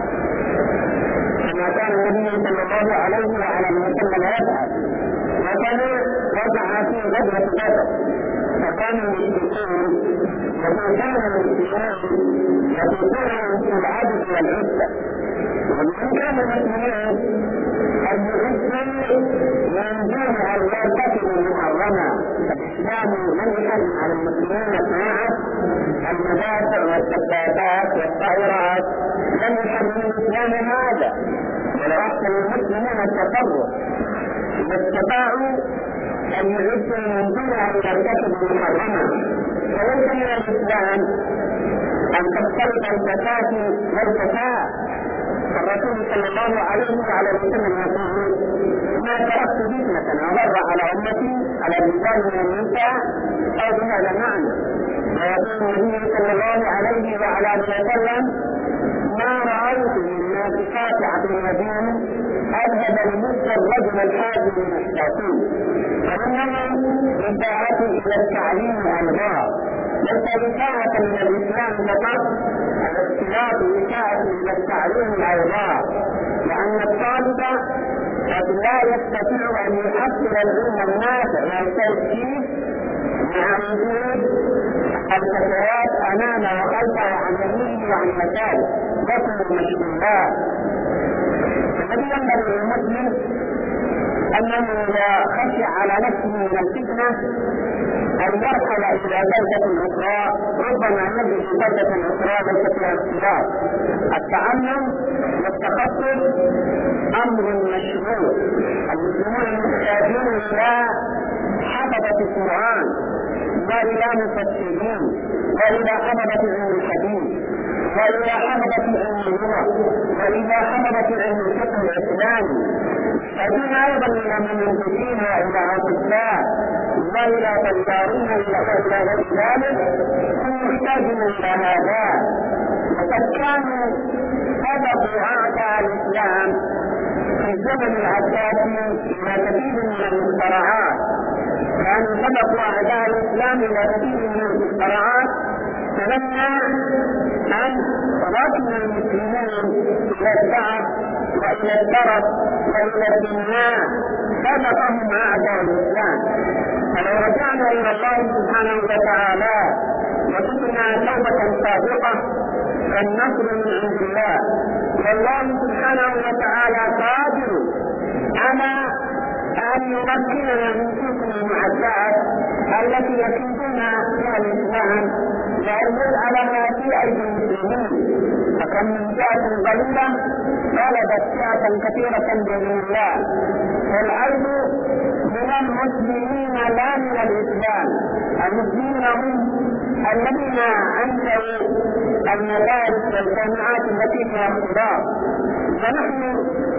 كما كان النبي صلى الله عليه وعلى وسلم يفعل. وكان وقع في غزوة بدر فقال المشركين يطوفون المسلمين يطوفونهم في العدل والعزة. ومن كان المسلمين قد يعزوا من دون ان يرتكبوا محرما، فالاسلام لم يحرم على المسلمين صناعه المدافع والسباكات والطائرات، لم يحرم الاسلام هذا، ولو احسن المسلمين التصرف اذا استطاعوا ان يعزوا من دون ان يرتكبوا محرما. وليس من الاسلام ان تختلط الزكاه والزكاه. الرسول صلى الله عليه وعلى وسلم يقول: ما تركت فتنة أضر على أمتي على الرجال من النساء أو بهذا المعنى. ويقول النبي صلى الله عليه وعلى وسلم: ما رأيت من ناقصات عقل ودين أذهب لمثل الرجل الحاج من الشياطين. فإنما إساءة إلى التعليم أيضا، ليس إساءة من الإسلام فقط، الاختلاط إساءة إلى التعليم أيضا، لأن الطالب قد لا يستطيع أن يحصل العلم النافع والتركيز مع وجود الفتيات أمامه وخلفه عن يمينه وعن يساره، تكون مشغولات. الذي ينبغي للمسلم أنه إذا خشي على نفسه من الفتنة أن يرحل إلى بلدة أخرى، ربما يجد بلدة أخرى ليس فيها اختلاط. التعلم والتخصص أمر مشروع. المسلمون محتاجون إلى حفظة القرآن وإلى مفسرين وإلى حفظة علم الحديث وإلى حفظة علم اللغة وإلى حفظة علم الفقه الإسلامي. يحتاجون أيضا إلى ممثلين وإلى أطباء وإلى طيارين إلى غير ذلك، هم محتاجون إلى هذا. وقد كانوا سبقوا أعداء الإسلام في الزمن العباسي إلى كثير من المخترعات، كانوا سبقوا أعداء الإسلام إلى كثير من المخترعات تمنى أن ركن المسلمين إلى البعث وإلى الترف وإلى الدنيا، سبقهم أعداء الإسلام. فلو رجعنا إلى الله سبحانه وتعالى وتبنا توبة صادقة فالنصر من عند الله، والله سبحانه وتعالى قادر على أن يمكننا من سلك المعدات التي يكيدون فيها الإسلام وأن يجعلها في أيدي المسلمين. فكم من فئة قليلة غلبت فئة كثيرة بإذن الله. والعيب من المسلمين لا من الإسلام. المسلمين هم الذين أنشأوا المدارس والجامعات التي فيها اختلاط، ونحن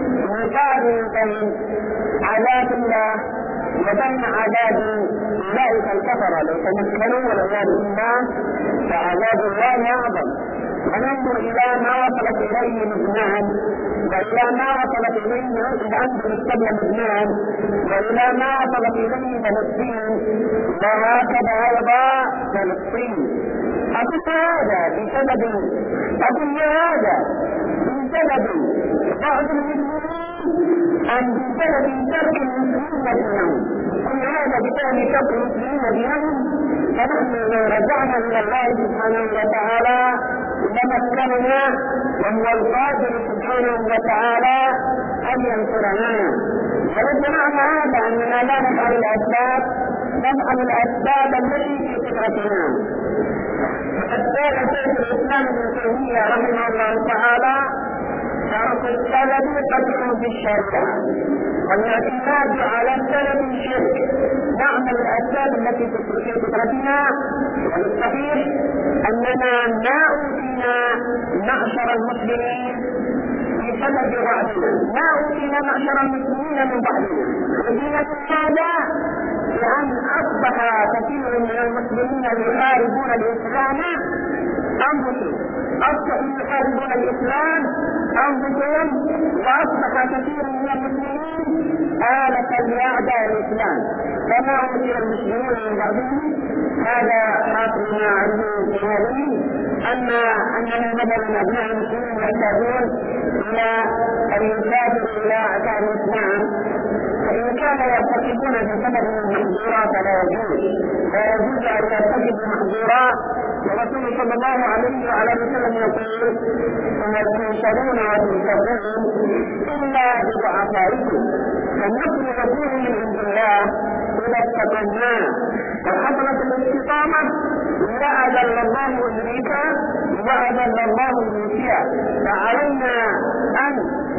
نقارن بين عذاب الله وبين عذاب أولئك الكفرة لو تمكنوا والعياذ بالله، فعذاب الله أعظم. وننظر إلى ما وصلت إليه لبنان وإلى ما وصلت إليه الأندلس قبل لبنان وإلى ما وصلت إليه فلسطين، وهكذا أيضا فلسطين. أقول هذا بسبب أقول هذا بسبب بعض المسلمين أن بسبب ترك المسلمين دينهم، كل هذا بسبب ترك المسلمين دينهم. فنحن لو رجعنا إلى الله سبحانه وتعالى لمكننا، وهو القادر سبحانه وتعالى أن ينصرنا. وليس معنى هذا أننا لا نفعل الأسباب، نفعل الأسباب التي في فطرتنا. وقد قال شيخ الإسلام ابن تيمية رحمه الله تعالى: ترك السلب قدح في الشريعة والاعتماد على السلب الشرك. نعمل الأسباب التي في فطرتنا، والصحيح أننا ما أوتينا معشر المسلمين بسبب ضعفنا، ما أوتينا معشر المسلمين من ضعفنا. ودينة هذا لأن أصبح كثير من المسلمين يحاربون الإسلام أنفسهم، أصبحوا يحاربون الإسلام أنفسهم، وأصبح كثير من المسلمين آلة لأعداء الإسلام. فما أوتي المسلمون من بعضهم. هذا حاصل ما عليه في هذه أن أننا مثلا أبناء المسلمين يحتاجون إلى أن يسافروا إلى أعداء الإسلام، فإن كان يرتكبون بسبب المحظورات فلا يجوز لا يجوز ان يرتكب محظورات. ورسول صلى الله عليه وعلى وسلم يقول ثم تنشرون وتنشرون الا بضعفائكم فالنصر يكون من عند الله اذا استقمنا وحصلت الاستقامه لا اذل الله المشركا واذل الله المشيا. فعلينا ان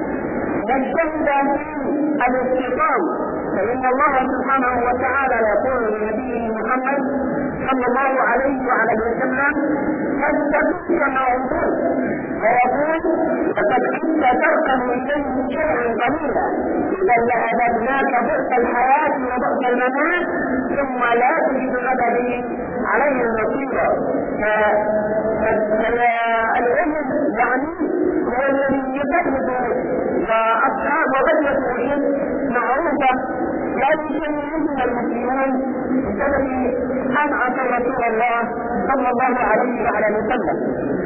نجتهد في الاستقامه، فإن الله سبحانه وتعالى يقول لنبيه محمد صلى الله عليه وعلى وسلم فاستقم كما أمرت، ويقول لقد كنت تركن إليه شيئا قليلا إذا لأذقناك بؤس الحياة وبؤس الممات ثم لا تجد أبدا عليه المصيبة. فالعلم يعني هو الذي يجتهد، وأصحاب غزوة أحد معروفة لا يسميهم المسلمون بسبب أن عصوا رسول الله صلى الله عليه وعلى وسلم.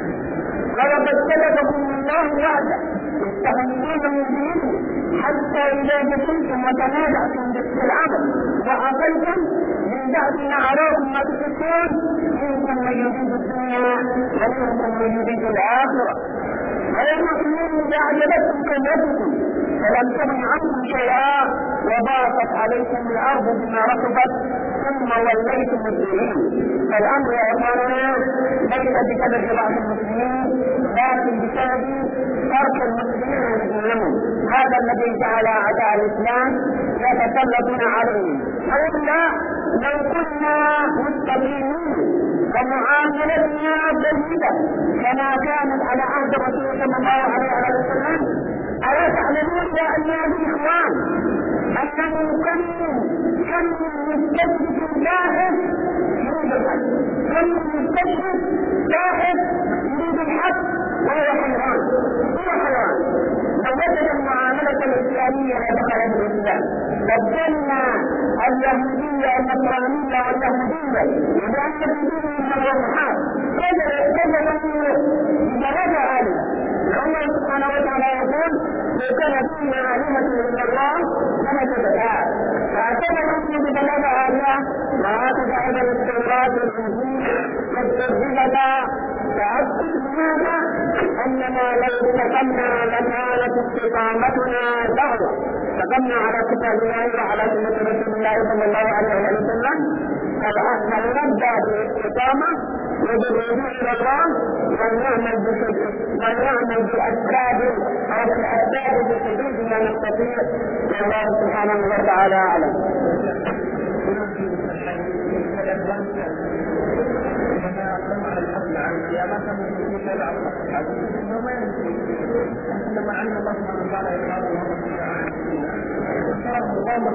ولقد سلككم الله وعده استهزئون به حتى إذا جئتم وتنازعتم في الأمر وعصيتم من بعد ما أراكم ما تشركون منكم من يريد الدنيا ومنكم من يريد الآخرة. ويقولون إذا أعجبتكم كلمتكم فلم تغن عنكم شيئا وضاقت عليكم الأرض بما رحبت ثم وليتم مدبرين. فالأمر يا إخواننا ليس بسبب بعض المسلمين لكن بسبب ترك المسلمين لدينهم. هذا الذي جعل أعداء الإسلام يتسلطون عليهم. وإلا لو كنا مستقيمين ومعاملتنا جيدة كما كانت على عهد الرسول صلى الله عليه وسلم. ألا تعلمون يا أيها الإخوان أنه كم كم مستشرق باحث يريد الحق، كم مستشرق باحث يريد الحق وهو حيوان، هو حيوان. لو وجد المعاملة الإسلامية لدخل الإسلام بدلنا اليهودية النصرانية واليهودية لأن في دينهم الروحات كذا كذا بجلد عالية. الله سبحانه وتعالى يقول لو كان فينا آلهة إلا الله لوجدتها، فأعتبر أنه بجلد عالية وهكذا أيضا التوراة والإنجيل والتوحيد. فأكد هذا أننا لو استقمنا لكانت استقامتنا دعوة، استقمنا على كتاب الله وعلى سنة رسول الله صلى الله عليه وسلم. فلنبدأ بالاستقامة وبالرجوع إلى الله ولنعمل ولنعمل بأسباب أو بالأسباب بحدود ما نستطيع. والله سبحانه وتعالى أعلم. لما علم الله سبحانه وتعالى إقرار الله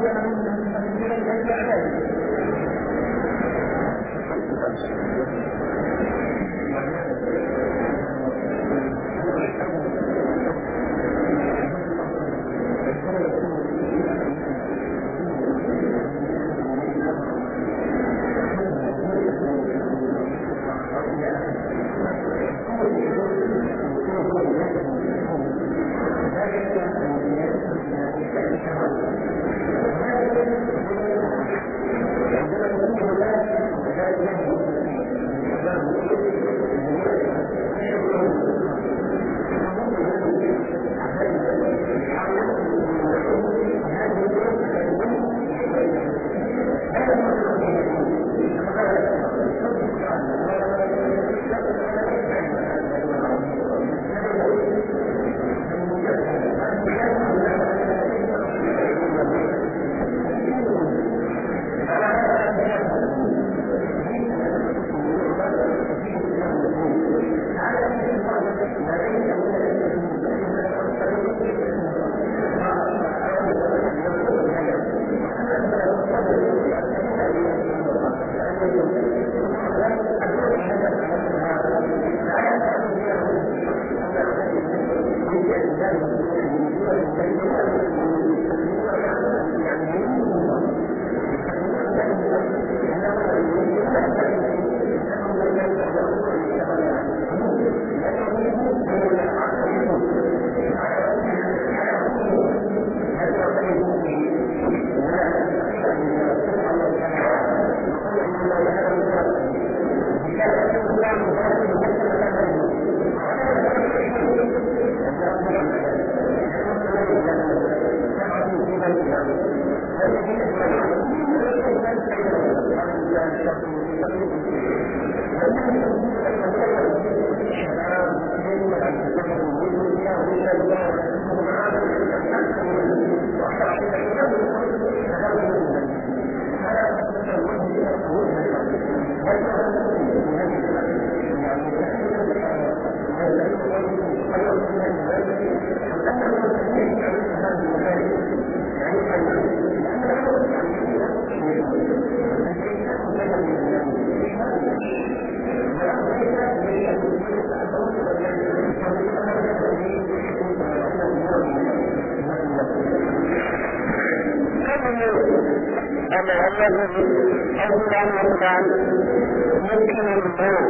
ممكن الإسلام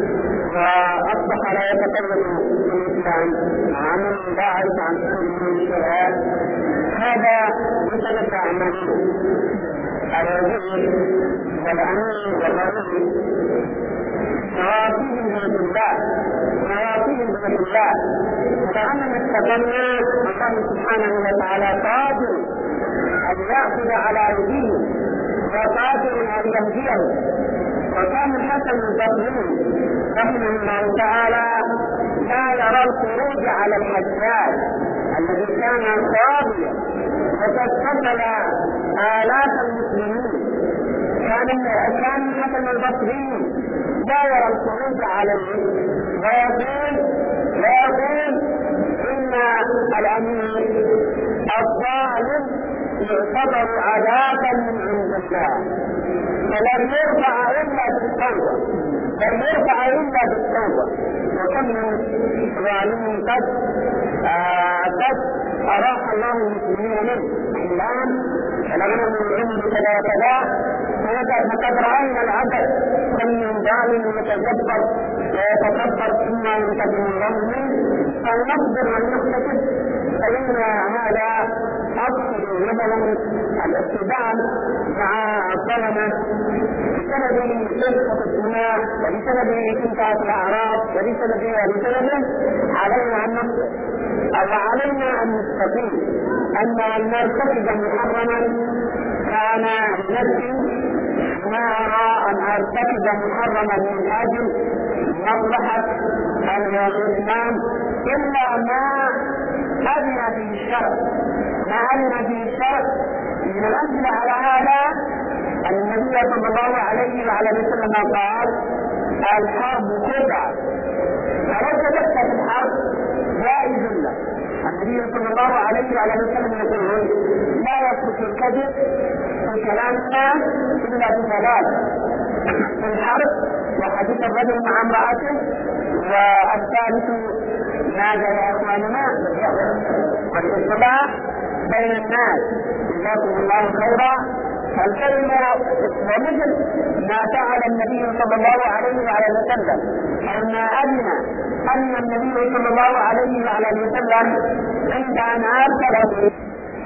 وأصبح لا يتكلم في الإسلام عمل باعث عن كل الشرائع، هذا بسبب أعماله الوزير والأمين والرئيس نواصيهم بيد الله نواصيهم بيد الله. فأنا استقلنا الله سبحانه وتعالى قادر أن يأخذ على أيديهم وقادر أن يهديهم. وكان الحسن البصري رحمه الله تعالى لا يرى الخروج على الحجاج الذي كان طاغيا وقد قتل آلاف المسلمين. كان كان الحسن البصري لا يرى الخروج عليه ويقول ويقول إن الأمير الظالم يعتبر عذابا من عند الله، فلم يرفع إلا بالتوبة لم يرفع إلا بالتوبة. وكم من ظالم قد آه قد أراح الله المسلمين منه الآن فلغنا من عند كذا كذا فقد رأينا العدد كم من ظالم يتجبر ويتكبر ثم ينتقم الله منه. فلنصبر ونحتسب فإن هذا أقصد مثلا الاستدعاء مع الظلمة بسبب سلطة الدماء وبسبب انتهاء الأعراض وبسبب وبسبب علينا أن نصبر أو علينا أن نستقيم أن نرتكب محرما كان نفسي ما أرى أن أرتكب محرما من أجل مصلحة الإسلام إلا ما أذن به الشرع ما أذن به الشرع. من الأمثلة على هذا أن النبي صلى الله عليه وعلى وسلم قال الحرب خدعة، فلو كذبت في الحرب جائز له. النبي صلى الله عليه وعلى وسلم يقول لا يترك الكذب في كلامنا إلا بثلاث: في الحرب وحديث الرجل مع امرأته، والثالث ماذا يا اخواننا والاصلاح بين الناس. جزاكم الله خيرا. فالكلمة ومثل ما فعل النبي صلى الله عليه وعلى وسلم أو ما أذن أن النبي صلى الله عليه وعلى وسلم عند أن أرسل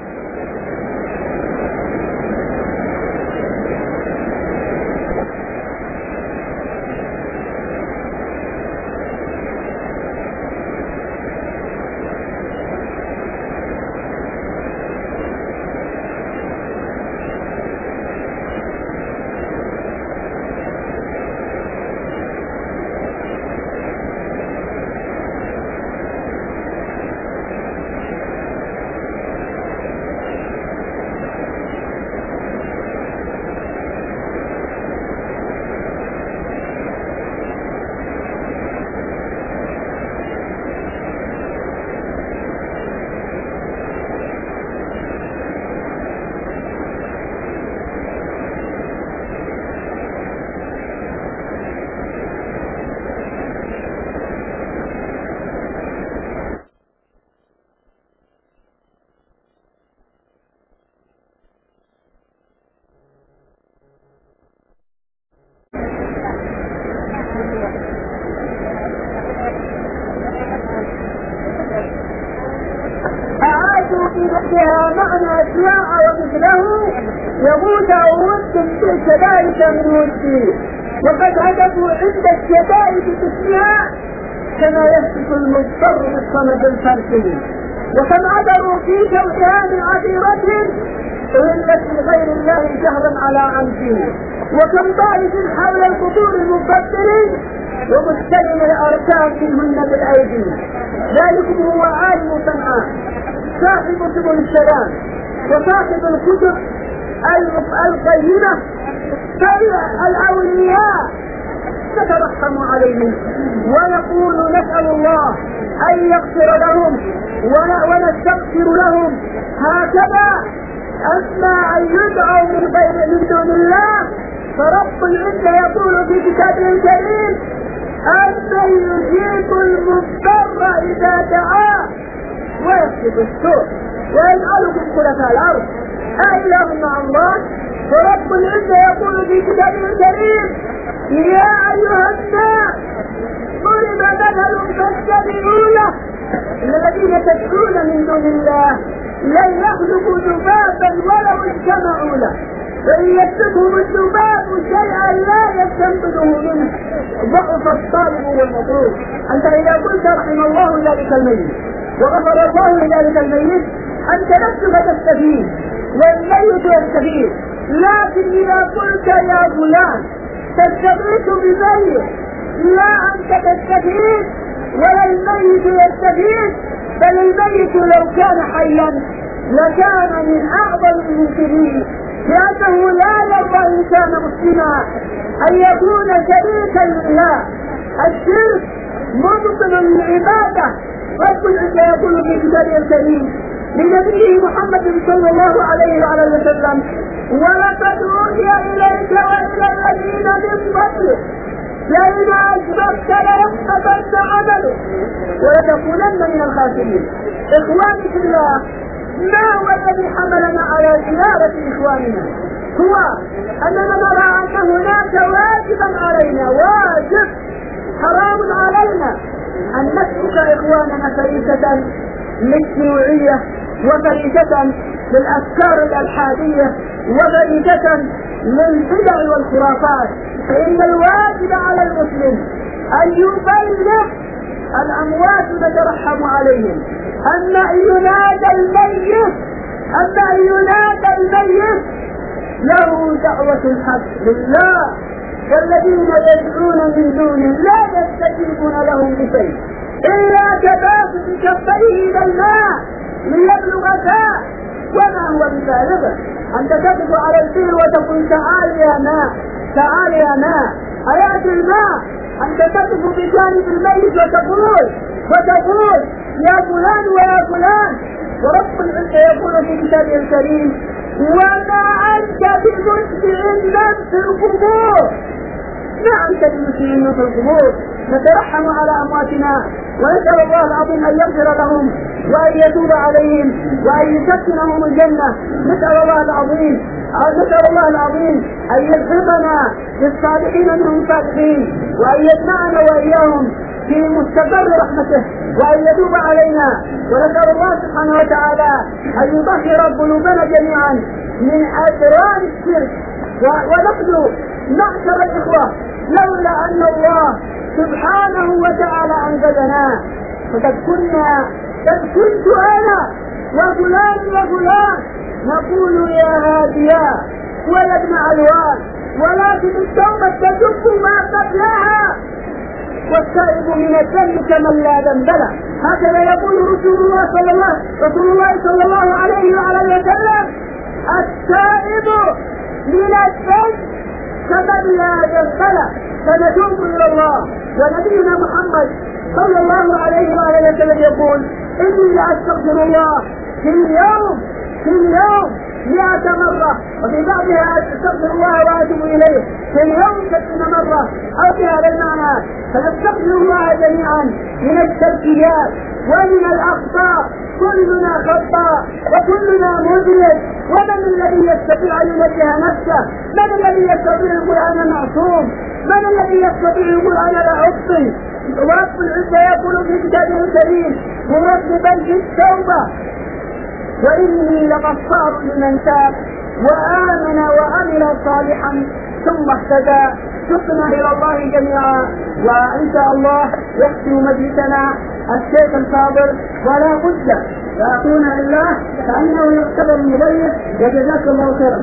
معنى أشياء ومثله يموت أو ود كذلك من وده، وقد هدفوا عند الشدائد باسمها كما يهتف المضطر بالصمد الفرسي، وكم عبروا في شوكان عبيرة أهلت لغير الله جهرا على عمده، وكم طائف حول القبور المفكرين ومستلم الأركان منهن بالأيدي. ذلكم هو عالم صنعاء صاحب سبل السلام وصاحب الكتب القيمة. فالأولياء نترحم عليهم ونقول نسأل الله أن يغفر لهم ونستغفر لهم. هكذا أما أن يدعوا من غير من دون الله فرب العزة يقول في كتابه الكريم: أمن يجيب المضطر إذا دعاه ويكشف السوء ويجعلكم خلفاء الأرض أإله مع الله. فرب العزة يقول في كتابه الكريم: يا أيها الناس ضرب مثل فاستمعوا له إن الذين تدعون من دون الله لن يخلقوا ذبابا ولو اجتمعوا له فإن يكتبهم الذباب شيئا لا يستنقذه منه ضعف الطالب والمطلوب. أنت إذا قلت رحم الله ذلك الميت وغفر الله لذلك الميت أنت نفسك تستفيد والميت يستفيد. لكن إذا قلت يا فلان تستغيث بميت لا أنت تستفيد ولا الميت يستفيد، بل الميت لو كان حيا لكان من أعظم المسلمين، لأنه لا يرضى إنسان مسلما أن يكون شريكا لله. الشرك مبطل للعبادة. رب العزة يقول في كتابه الكريم لنبيه محمد صلى الله عليه وعلى وسلم: ولقد أوحي إليك وإلى الذين من قبلك لئن أشركت ليحبطن عملك ولتكونن من الخاسرين. إخواني في الله، ما هو الذي حملنا على زيارة إخواننا؟ هو أننا نرى أن هناك واجبا علينا، واجب حرام علينا أن نترك إخواننا فريسة للشيوعية وفريسة للأفكار الألحادية وفريسة للبدع والخرافات. فإن الواجب على المسلم أن يبلغ الأموات نترحم عليهم أن ينادى الميت أن ينادى الميت له دعوة الحق لله، والذين يدعون من دونه لا يستجيبون لهم بشيء إلا كباسط كفيه إلى الماء ليبلغ فاه وما هو ببالغه. أنت تقف على البئر وتقول: تعال يا ماء تعال يا ماء أيأتي الماء. أنت تقف بجانب الميت وتقول وتقول يا فلان ويا فلان. ورب العزة يقول في كتابه الكريم: وما أنت بمسمع من في القبور. ما أنت بمسمع من في القبور. نترحم على أمواتنا ونسأل الله العظيم أن يغفر لهم وأن يتوب عليهم وأن يسكنهم الجنة. نسأل الله العظيم نسأل الله العظيم أن يلحقنا بالصالحين منهم صالحين وأن يجمعنا وإياهم في مستقر رحمته وأن يتوب علينا. ونسأل الله سبحانه وتعالى أن يطهر قلوبنا جميعا من أسرار الشرك. ونحن معشر الإخوة لولا أن الله سبحانه وتعالى أنقذنا فقد كنا قد كنت أنا وفلان وفلان نقول يا هاديا ويا ابن علوان، ولكن التوبة تجب ما قبلها والتائب من الذنب كمن لا ذنب له. هكذا يقول رسول الله صلى الله رسول الله صلى الله عليه وعلى وسلم: التائب من الذنب كمن لا ذنب له. فنتوب إلى الله. ونبينا محمد صلى الله عليه وعلى وسلم يقول: إني لأستغفر الله في اليوم في اليوم مئة مرة، وفي بعضها أستغفر الله وأتوب إليه في اليوم ستين مرة أو في هذا المعنى. فنستغفر الله جميعا من التركيات ومن الأخطاء. كلنا خطاء وكلنا مذنب. ومن الذي يستطيع أن ينزه نفسه؟ من الذي يستطيع يقول أنا معصوم؟ من الذي يستطيع يقول أنا لا أخطئ؟ ورب العزة يقول في كتابه الكريم مرتبا في التوبة: وإني لغفار لمن تاب وآمن وعمل صالحا ثم اهتدى. شكرا إلى الله جميعا. وإن شاء الله يختم مجلسنا الشيخ الفاضل، ولا بد يعطون لله كأنه يقتضى المبين وجزاك الله خيرا.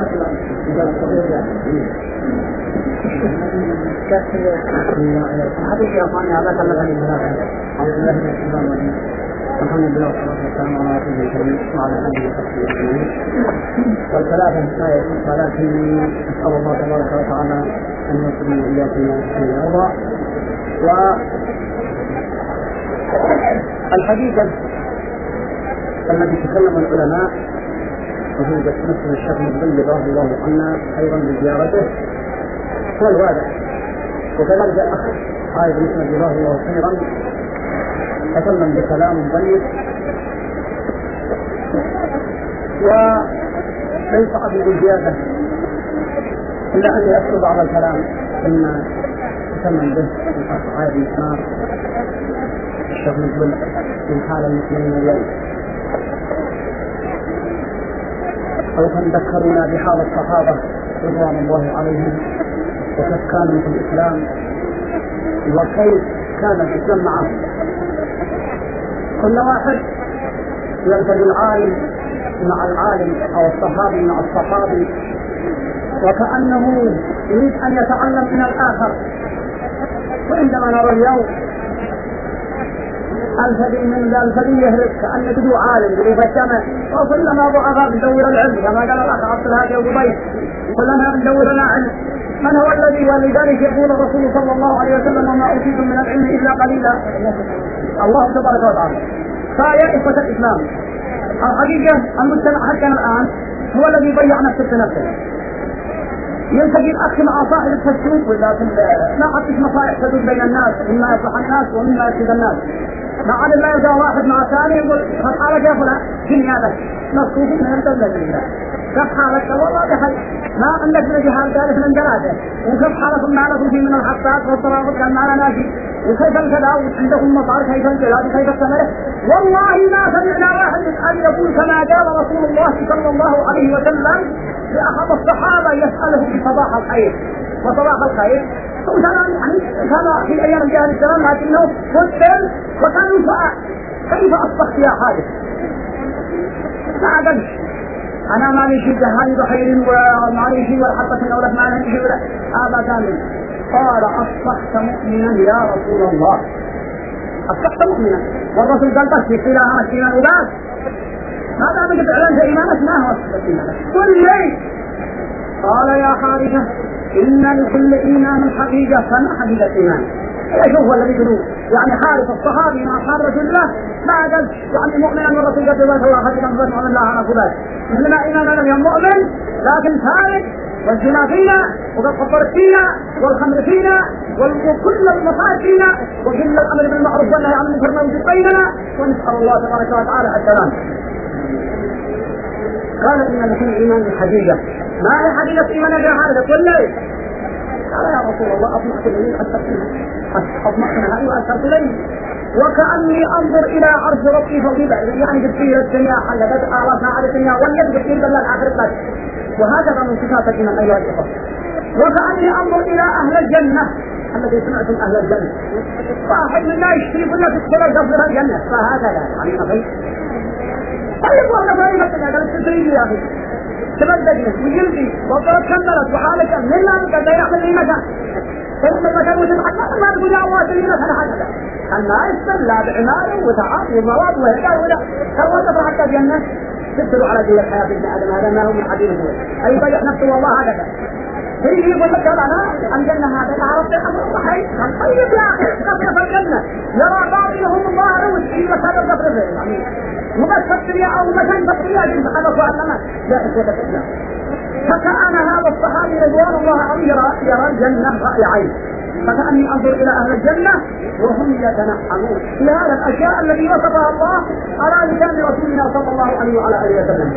حديث يا أخواني هذا كلمني بهذا. أعوذ بالله من الشيطان الرجيم. الحمد لله والصلاة والسلام على رسول الله وعلى آله وصحبه أجمعين. والثلاثة مسائل ولكن أسأل الله تبارك وتعالى أن يوفقنا وإياكم أن يرضى. والحديثة التي تكلم العلماء وهي مثل الشيخ ابن رضي الله عنه أيضا بزيارته هو الواضح، وكذلك الأخ عايد بن جزاه الله خيرا تكلم بكلام طيب وليس أبي بالزيادة إلا أن يذكر بعض الكلام مما تكلم به الأخ عايد بن سمار الشيخ مقبل من حال المسلمين اليوم، أو كان ذكرنا بحال الصحابة رضوان الله عليهم وكيف كانوا في الإسلام وكيف كان الإسلام معهم. كل واحد يلتقي العالم مع العالم أو الصحابي مع الصحابي وكأنه يريد أن يتعلم من الآخر. وعندما نرى اليوم الفدي من الفدي يهرب كأن بدو عالم بدو فالسماء وكلما ضعفا ندور العلم كما قال الأخ عبد الهادي وقبيل كلما ندور العلم من هو الذي ولذلك يقول الرسول صلى الله عليه وسلم وما أوتيتم من العلم إلا قليلا. الله تبارك وتعالى. فيا إخوة الإسلام الحقيقة المجتمع حتى الآن هو الذي يضيع نفسه في نفسه. يلتقي الأخ مع صاحب التسويق ولا ما حدش مصالح تدور بين الناس مما يصلح الناس ومما يفسد الناس. ما عاد ما يرجع واحد مع ثاني يقول خذ حالك يا فلان دنياك مصروف من الدولة لله كيف حالك والله بحال ما عندك من جهال ثالث من جلاده وكيف حالك ما لكم فيه من الحطات والترابط كان معنا ناجي وكيف الكذا وعندهم مصاري كيف الجلاد وكيف الثمره. والله ما سمعنا واحد أن يقول كما قال رسول الله صلى الله عليه وسلم لأحد الصحابة يسأله في صباح الخير وصباح الخير وكان يعني كان في أيام الجاهل السلام لكنه فسر وكان يسأل كيف أصبحت يا حادث ما أقلش أنا ما نشي جهالي بخير وما نشي ولا حتى في الأولاد ما نشي ولا هذا كامل. قال أصبحت مؤمنا يا رسول الله أصبحت مؤمنا والرسول قال بس يصير أنا إيمان وباس هذا بك إعلان في إيمانك ما هو أصبحت إيمانك كل شيء. قال يا حارثة إن لكل إيمان حقيقة فما حقيقة إيمان. ايش هو الذي يقولون يعني حارث الصحابي مع اصحاب رسول الله ما قال يعني مؤمنا من الرسول قد الله الله حقيقة من الله على قبال مثلنا إيماننا اليوم مؤمن لكن ثالث والزنا فينا وقد خبرت فينا والخمر فينا وكل المصائب فينا وكل الأمر بالمعروف والنهي عن المنكر موجود بيننا ونسأل الله تبارك وتعالى السلام. قال إن لكل إيمان حقيقة ما هي حقيقة إيماننا يا حارث قل لي. قال يا رسول الله أطمعت إليه أطمعتنا هذه وأسرت إليه وكأني أنظر إلى عرش ربي فوقيبا يعني بتصير الدنيا حلقت أعرفنا على الدنيا واليد بتصير بل الآخر بس. وهكذا من صفات الإيمان أيها الإخوة. وكأني أنظر إلى أهل الجنة الذي سمعتم أهل الجنة واحد منا يشتري كل تدخل الجنة الجنة فهكذا يعني أخي طيب والله ما يمكن هذا التدريب يا أخي تبددت وجلدي وطرت كملت وحالك من لا بقى لا يحصل لي مكان ثم المكان وتتحقق ما تقول يا الله تلي مثلا حاجة الناس لا بعماله وتعاطي ومواد وهدار ولا كروت حتى الجنة تبتلوا على دي الحياة ابن آدم هذا ما هو من حديث أي ضيع نفسه والله هذا هي يقول لك أنا الجنة هذا عرفت أمر صحيح طيب يا أخي قبل في الجنة يرى باطنهم الله ويسكي لك هذا القبر يعني وبس فكريا أو مكان فكريا جنس حدث وعلمات لا إخوة الإسلام. فكأن هذا الصحابي رضوان الله عليه يرى الجنة رأي عين فكأني أنظر إلى أهل الجنة وهم يتنعمون في هذا الأشياء التي وصفها الله على لسان رسولنا صلى الله عليه وعلى آله وسلم.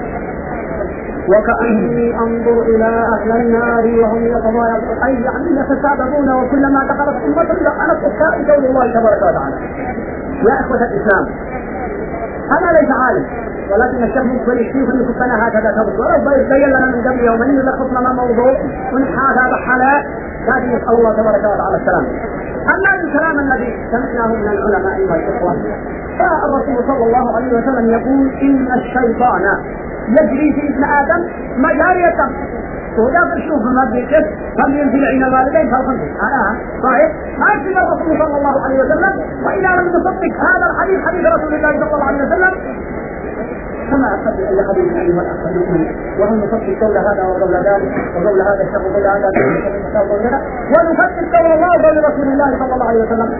وكأني أنظر إلى أهل النار وهم يتضايقون أي يعني يتسابقون وكلما دخلت أمة لعنت أختها قول الله تبارك وتعالى. يا إخوة الإسلام أنا ليس عالم ولكن الشيخ مقبل يشوف أن كفنا هكذا تبص ورب يبين لنا من قبل يومين لخصنا ما موضوع ونحاذ هذا حلاء لكن يسأل الله تبارك وتعالى السلام. أما الكلام الذي سمعناه من العلماء والإخوة فالرسول صلى الله عليه وسلم يقول إن الشيطان يجري في ابن آدم مجاري الدم. وإذا تشوف ما بيكف فلينزل عين الوالدين فالخنزل أنا صحيح ما يكتب الرسول صلى الله عليه وسلم. وإذا لم نصدق هذا الحديث حديث رسول الله صلى الله عليه وسلم كما أخذ أي حديث أيها الأخ المؤمن وهم نصدق قول هذا وقول ذلك وقول هذا الشر وقول هذا وقول هذا ونصدق قول الله وقول رسول الله صلى الله عليه وسلم.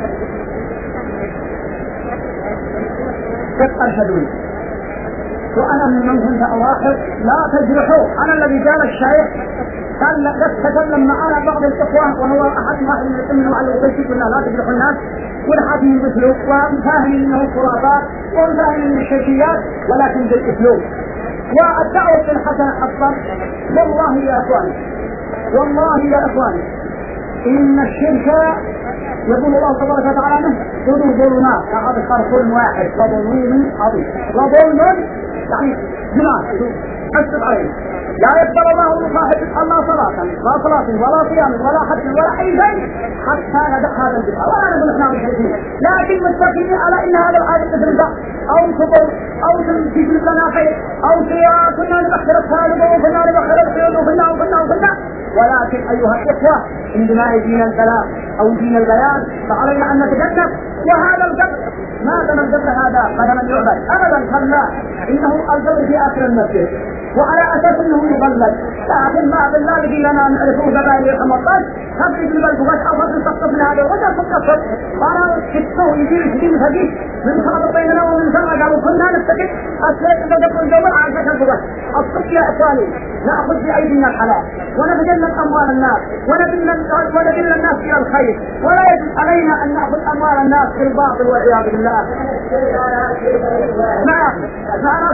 أرشدوني وأنا من كنت أواخر لا تجرحوا. أنا الذي قال الشيخ قال لا تتكلم معنا بعض الإخوة وهو أحد ما يسمونه على الوبيسي قلنا لا تجرحوا الناس والحاكم بأسلوب وفاهم أنه خرافات وفاهم أنه الشركيات ولكن بالأسلوب. والدعوة الحسنة أصلا والله يا أخواني والله يا أخواني إن الشرك يقول الله تبارك وتعالى عنه ظلم ظلمات هذا حرف واحد وظلم عظيم وظلم يعني جناح حسب عليه لا يقبل الله من صاحب الله صلاة لا صلاة ولا صيام ولا حج ولا أي شيء حتى ندع هذا البدعة ولا نقول احنا مشركين لكن متفقين على ان هذا العادة تدرجة او كبر او تنسيب لنا خير او سياء كنا نبخر الثالب وكنا نبخر الخير وكنا وكنا وكنا. ولكن ايها الاخوة عندما يجينا الكلام او يجينا البيان فعلينا ان نتجنب. وهذا القبر ما دام القبر هذا قدما يعبد ابدا كلا انه القبر في اخر المسجد وعلى اساس انه يغلب. لكن ما بالله الذي لنا نعرفه قبائل الخمسطاش خمس في البلد او خمس تقصد من هذا الوجه تقصد وانا شفته يجيب يجيب هديك من خاطر بيننا ومن سنة قالوا كنا نستكت أسليت بدأت الجوال على ذكر الجوال. الصدق يا إخواني نأخذ بأيدينا الحلال ونتجنب أموال الناس ونبل الناس إلى الخير ولا يجب علينا أن نأخذ أموال الناس في الباطل والعياذ بالله. نعم نعم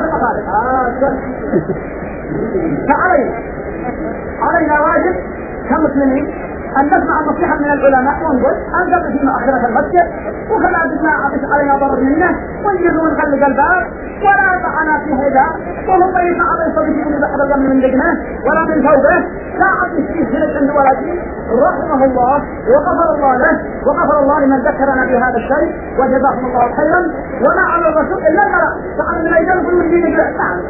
فعلينا علينا واجب كمسلمين أن نسمع النصيحة من العلماء ونقول أنزل في مؤخرة المسجد وكلا بدنا عطش علينا ضرر منه ونجد ونخلق الباب ولا يطعنا في هذا وهم بيسا على صديقين بحر الظن من دقنه ولا من فوقه لا عطش فيه سنة عند ولدي رحمه الله وغفر الله له وغفر الله لمن ذكرنا بهذا الشيء وجزاهم الله خيرا. وما على الرسول إلا المرأة فعن من أيضا كل من دين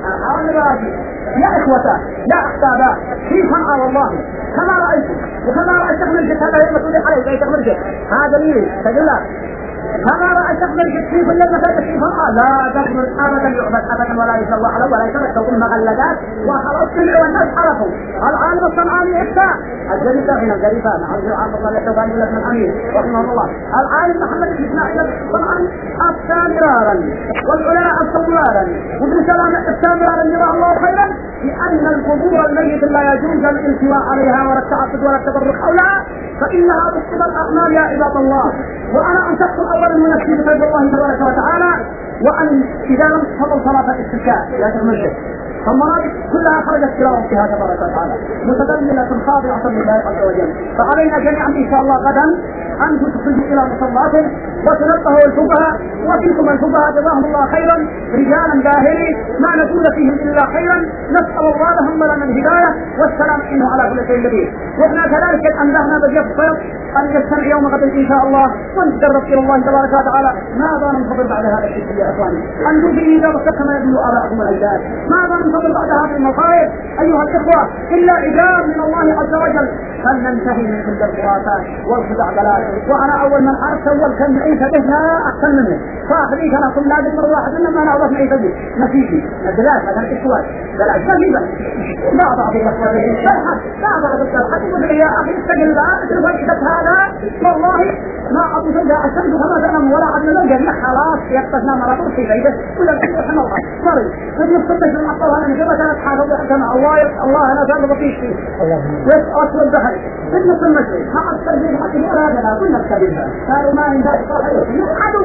يا إخوة يا أحبابا في صنعة والله كما رأيت وكما رأيت تخمل جد هذا هي المسؤولية عليه زي تخمل جد هذا ليه تقول كما رأيت تخمل جد في كل المساجد في صنعة لا تخمل أبدا يعبد أبدا ولا يسوى على ولا يتمكن ثم مغلقات وخلاص سمعوا والناس عرفوا العالم الصنعاني إفتاء الجريفة من الجريفة نحن عبد الله يتوبان يقول لك من أمير رحمه الله العالم محمد بن إسماعيل الصنعاني أفتى مرارا والعلماء أفتى وابن سلام أفتى مرارا جزاه الله خيرا لأن القبور الميت لا يجوز الالتواء عليها ولا التعصب ولا التبرك حولها فإنها تفسد الأعمال يا عباد الله. وأنا أنصحكم أولا من نفسي بفضل الله تبارك وتعالى وأن إذا لم تفضل صلاة الاستسقاء لا تهمل فالمناطق كلها خرجت إلى ربها تبارك وتعالى متدللة خاضعة لله عز وجل. فعلينا جميعا إن شاء الله غدا أن تخرجوا إلى مصلاتهم وتنقهوا الفقهاء وفيكم الفقهاء جزاهم الله خيرا رجالا باهرين ما نقول فيهم إلا خيرا. نسأل الله لهم لنا الهداية والسلام إنه على كل شيء قدير. وإحنا كذلك أنبهنا بجفر أن يجتمع يوم غد إن شاء الله ونتقرب إلى الله تبارك وتعالى. ماذا ننتظر بعد هذا الشيء يا إخواني؟ أن نجري إذا وسط ما يبدو آباءكم الأجداد. ماذا ننتظر بعد هذه المصائب أيها الإخوة إلا إجاب من الله عز وجل فلننتهي من تلك الخرافات والخزعبلات. وأنا أول من عرفت أول كان نعيش به لا أحسن منه صاحبي كان أقول لا ذكر واحد إنما أنا أعرف نعيش به نتيجي الدلال هذا الإخوات بلاش نتيجة لا أضع في الأخوة به لا أضع في الأخوة حتى يقول يا أخي استقل لا تفكت هذا والله ما أبو سيدة أشمت كما تنم ولا عدنا لو جميع خلاص يقتصنا مرضو في غيبه ولا تفكت الله صاري قد يفتش المعطوها أنا جبت أنا حافظ أحكام الله الله أنا فعل بطيش فيه وأسوى الدخل فتنة المجري ما أسترجل حتى ولا هذا كنا بسبيلها قالوا ما ينفع الصلاة يحدوا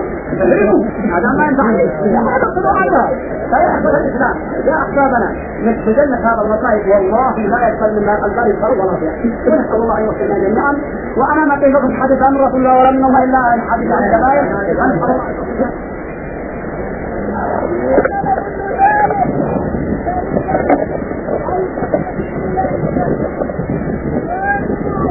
هذا ما ينفع هذا صدوا عنها فيحفظ الإسلام يا أحبابنا نتجنب هذا المصائب والله لا يقبل منا البر الفرض ولا فيها ونسأل الله أن يوفقنا جميعا. وأنا ما كيف لكم حديث عن رسول الله ولا من الله إلا أن حديث عن الكبائر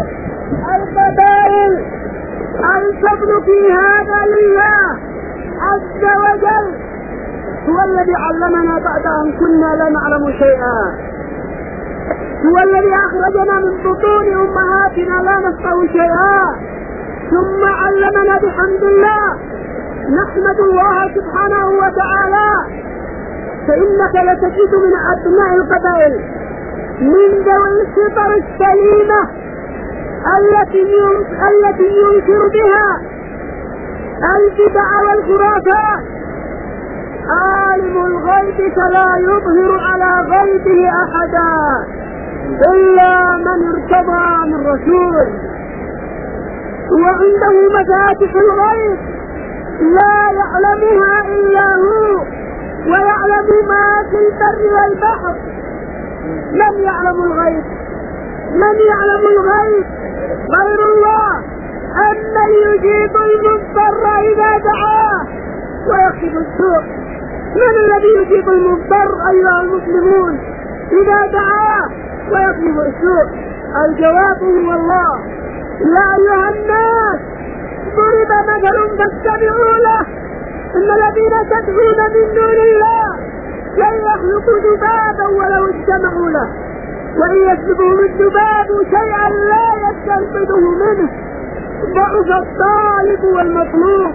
القبائل الفضل في هذا لله عز وجل هو الذي علمنا بعد أن كنا لا نعلم شيئا، هو الذي أخرجنا من بطون أمهاتنا لا نفقه شيئا، ثم علمنا بحمد الله. نحمد الله سبحانه وتعالى. فإنك لتجد من أبناء القبائل من ذوي الفطر السليمة التي التي ينكر بها البدع والخرافات. عالم الغيب فلا يظهر على غيبه أحدا إلا من ارتضى من رسول، وعنده مفاتح الغيب لا يعلمها إلا هو، ويعلم ما في البر والبحر. من يعلم الغيب؟ من يعلم الغيب غير الله. أما يجيب المضطر إذا دعاه ويكشف السوء. من الذي يجيب المضطر أيها المسلمون إذا دعاه ويكشف السوء؟ الجواب هو الله. يا أيها الناس ضرب مثل فاستمعوا له. إن الذين تدعون من دون الله لن يخلقوا ذبابا ولو اجتمعوا له، وإن يسلبهم الذباب شيئا لا يستنقذه منه. ضعف الطالب والمطلوب.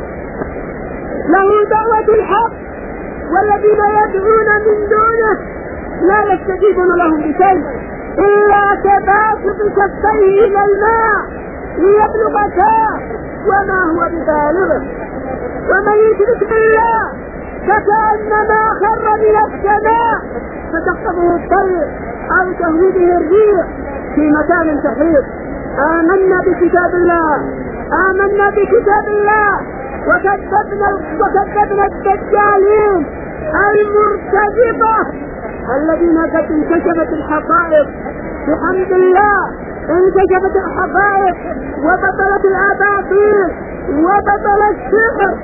له دعوة الحق، والذين يدعون من دونه لا يستجيبون لهم بشيء إلا كباسط كفيه إلى الماء ليبلغ فاه وما هو ببالغه. ومن يشرك بالله فكأنما خر من السماء فتخطفه الطير أو تهوي به الريح في مكان سحيق. آمنا بكتاب الله، آمنا بكتاب الله وكذبنا وكذبنا الدجالين المرتجفة الذين قد انكشفت الحقائق. بحمد الله انكشفت الحقائق وبطلت الأباطيل وبطل السحر.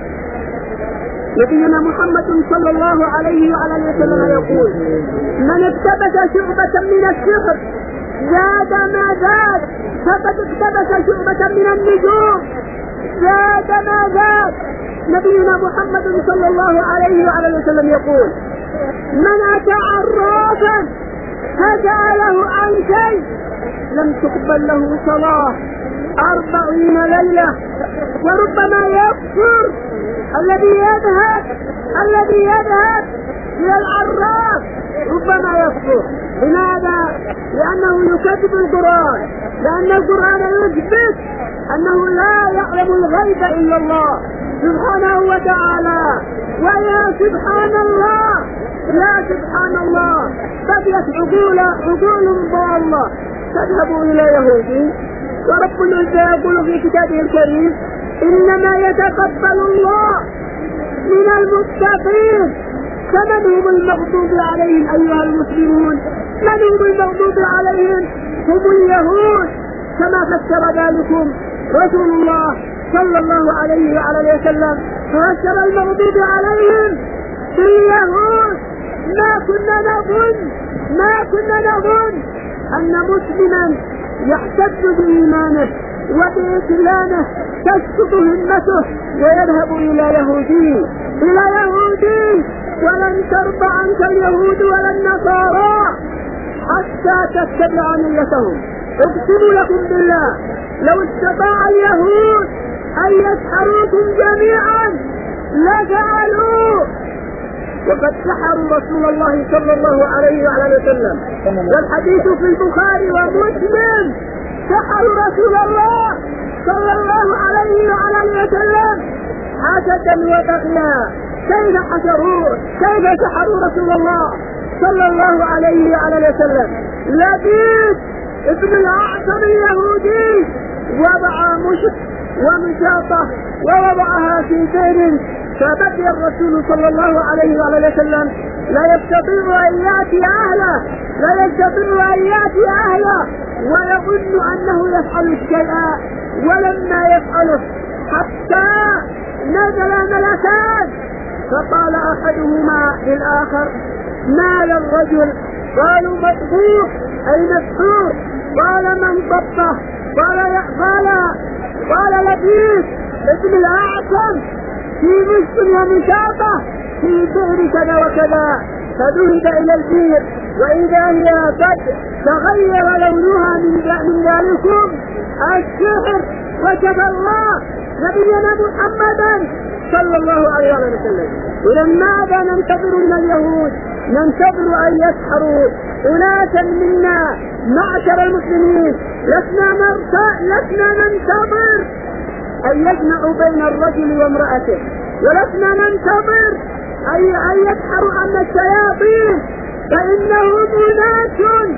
نبينا محمد صلى الله عليه وعلى اله وسلم يقول: من اقتبس شعبة من السحر زاد ما زاد، فقد اقتبس شعبة من النجوم زاد ما زاد. نبينا محمد صلى الله عليه وعلى اله وسلم يقول: من أتى عرافا فسأله عن شيء لم تقبل له صلاة أربعين ليلة. وربما يكفر الذي يذهب الذي يذهب إلى العراف، ربما يكفر. لماذا؟ لأنه يكذب القرآن، لأن القرآن يثبت أنه لا يعلم الغيب إلا الله سبحانه وتعالى. ويا سبحان الله، يا سبحان الله، بقيت عقول عقول ضالة تذهب إلى يهودي، ورب العزة يقول في كتابه الكريم: إنما يتقبل الله من المتقين. فمن هم المغضوب عليهم أيها المسلمون؟ من هم المغضوب عليهم؟ هم اليهود، كما فسر ذلكم رسول الله صلى الله عليه وعلى وسلم. فسر المغضوب عليهم باليهود. ما كنا نظن ما كنا نظن أن مسلما يحتج بإيمانه وبإسلامه تسقط همته ويذهب إلى يهودي إلى يهودي ولن ترضى عنك اليهود ولا النصارى حتى تتبع ملتهم. اقسم لكم بالله لو استطاع اليهود أن يسحروكم جميعا لفعلوا، وقد سحروا رسول الله صلى الله عليه وعلى وسلم، والحديث في البخاري ومسلم. سحروا رسول الله صلى الله عليه وعلى وسلم حسدا وبغيا. كيف حشروه؟ كيف سحروا رسول الله صلى الله عليه وعلى وسلم؟ لبيد ابن الأعصم اليهودي وضع مشط ومشاطة ووضعها في بئر، فبكي الرسول صلى الله عليه وعلى وسلم لا يستطيع أن يأتي أهله لا يستطيع أن يأتي أهله ويظن أنه يفعل الشيء ولما يفعله حتى نزل ملكان، فقال أحدهما للآخر: ما للرجل؟ قالوا: مذبوح. أي مسحور. قال: من ضبطه؟ قال قال قال لبيد ابن الأعصم في مشط ومشاطة في بئر كذا وكذا، فذهب إلى البئر وإذا هي قد تغير لونها من ذلكم السحر، وكفى الله نبينا محمدا صلى الله عليه وسلم. ولماذا ننتظر من اليهود؟ ننتظر أن يسحروا أناسا منا معشر المسلمين. لسنا لسنا ننتظر أن يجمعوا بين الرجل وامرأته، ولسنا ننتظر أن يسحروا عنا الشياطين، فإنهم أناس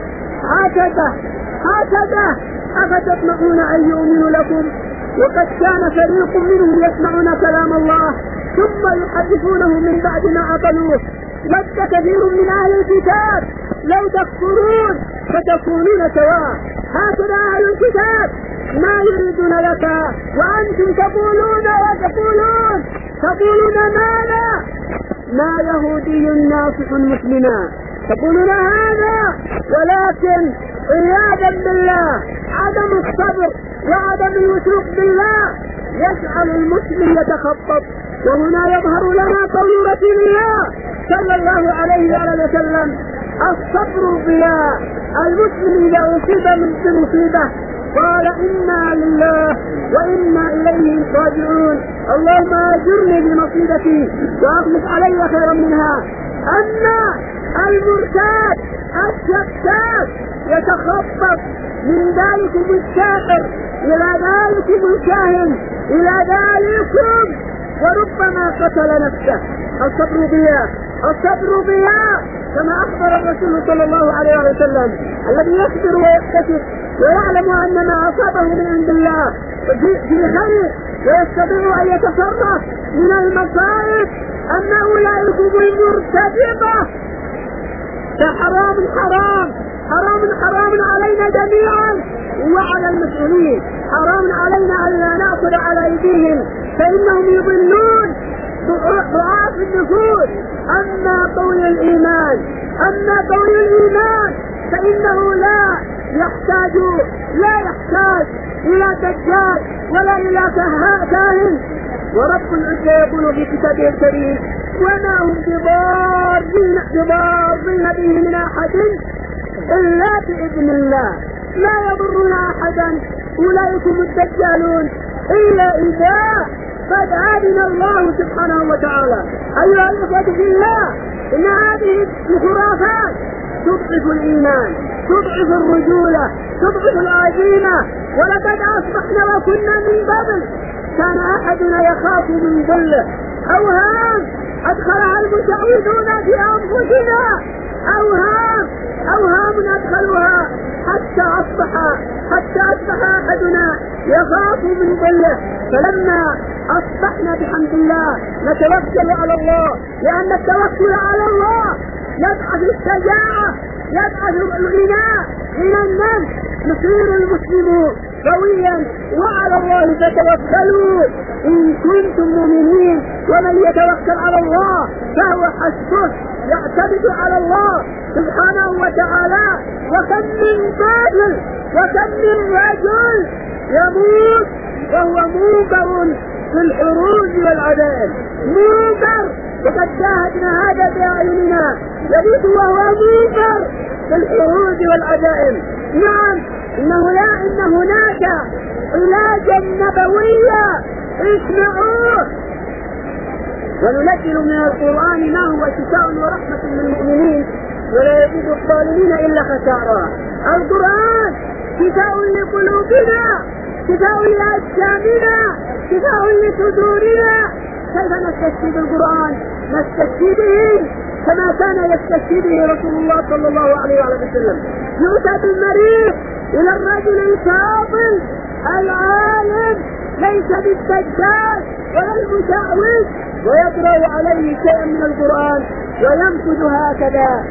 هكذا هكذا. أفتطمعون أن يؤمنوا لكم وقد كان فريق منهم يسمعون كلام الله ثم يحدثونه من بعد ما عقلوه. ود كثير من أهل الكتاب لو تكفرون فتكونون سواء. هكذا أهل الكتاب ما يريدون لك وأنتم تقولون وتقولون تقولون ماذا؟ ما يهودي ناصح مسلما، تقولون هذا، ولكن عياذا بالله عدم الصبر وعدم الوثوق بالله يجعل المسلم يتخطط. وهنا يظهر لنا قول رسول الله صلى الله عليه وسلم: الصبر ضياء. المسلم إذا أصيب من مصيبة قال: إنا لله وإنا إليه راجعون، اللهم أجرني بمصيبتي وأخلف علي خيرا منها. أما المرتاد الشكاك يتخطط من ذلكم الساحر إلى ذلكم الكاهن إلى ذلكم وربما قتل نفسه. الصبر ضياء، الصبر ضياء، كما أخبر الرسول صلى الله عليه وسلم: الذي يصبر ويحتسب ويعلم أن ما أصابه من عند الله في خير ويستطيع أن يتصرف من المصائب. أما أولئك المرتبطة فحرام حرام حرام حرام علينا جميعا وعلى المسؤولين. حرام علينا أن لا نأخذ على أيديهم فإنهم يضلون ضعاف النفوس. أما قول الإيمان أما قول الإيمان فإنه لا يحتاج لا يحتاج إلى دجال ولا إلى كاهن. ورب العزة يقول في كتابه الكريم: وما هم بضارين بضارين به من أحد إلا بإذن الله، لا يضرون أحدا أولئك الدجالون إلا إذا قد أذن الله سبحانه وتعالى. أيها الإخوة في الله، إن هذه الخرافات تضعف الإيمان، تضعف الرجولة، تضعف العزيمة. ولقد أصبحنا وكنا من قبل كان أحدنا يخاف من ظله. أوهام أدخلها المشعوذون في أنفسنا، أوهام أوهام أدخلوها حتى أصبح حتى أصبح أحدنا يخاف من ظله. فلما أصبحنا بحمد الله نتوكل على الله، لأن التوكل على الله يبعث الشجاعة، يبعث الغناء من النفس، يصير المسلم قويا. وعلى الله فتوكلوا إن كنتم مؤمنين، ومن يتوكل على الله فهو حسبه، يعتمد على الله سبحانه وتعالى. وكم من باطل وكم من رجل يموت وهو منكر في الحروب والعدائل، منكر، وقد شاهدنا هذا بأعيننا، يموت وهو منكر في الحروب والعدائل. نعم، إنه لا إن هناك علاجا نبويا اسمعوه: وننزل من القرآن ما هو شفاء ورحمة للمؤمنين ولا يزيد الظالمين إلا خسارا. القرآن شفاء لقلوبنا، شفاء لأجسامنا، شفاء لصدورنا. كيف نستشفي بالقرآن؟ نستشفي به كما كان يستشفي به رسول الله صلى الله عليه وسلم. يؤتى بالمريض إلى الرجل الفاضل العالم ليس بالدجال ولا المشعوذ، ويقرأ عليه شيئا من القرآن وينفذ هكذا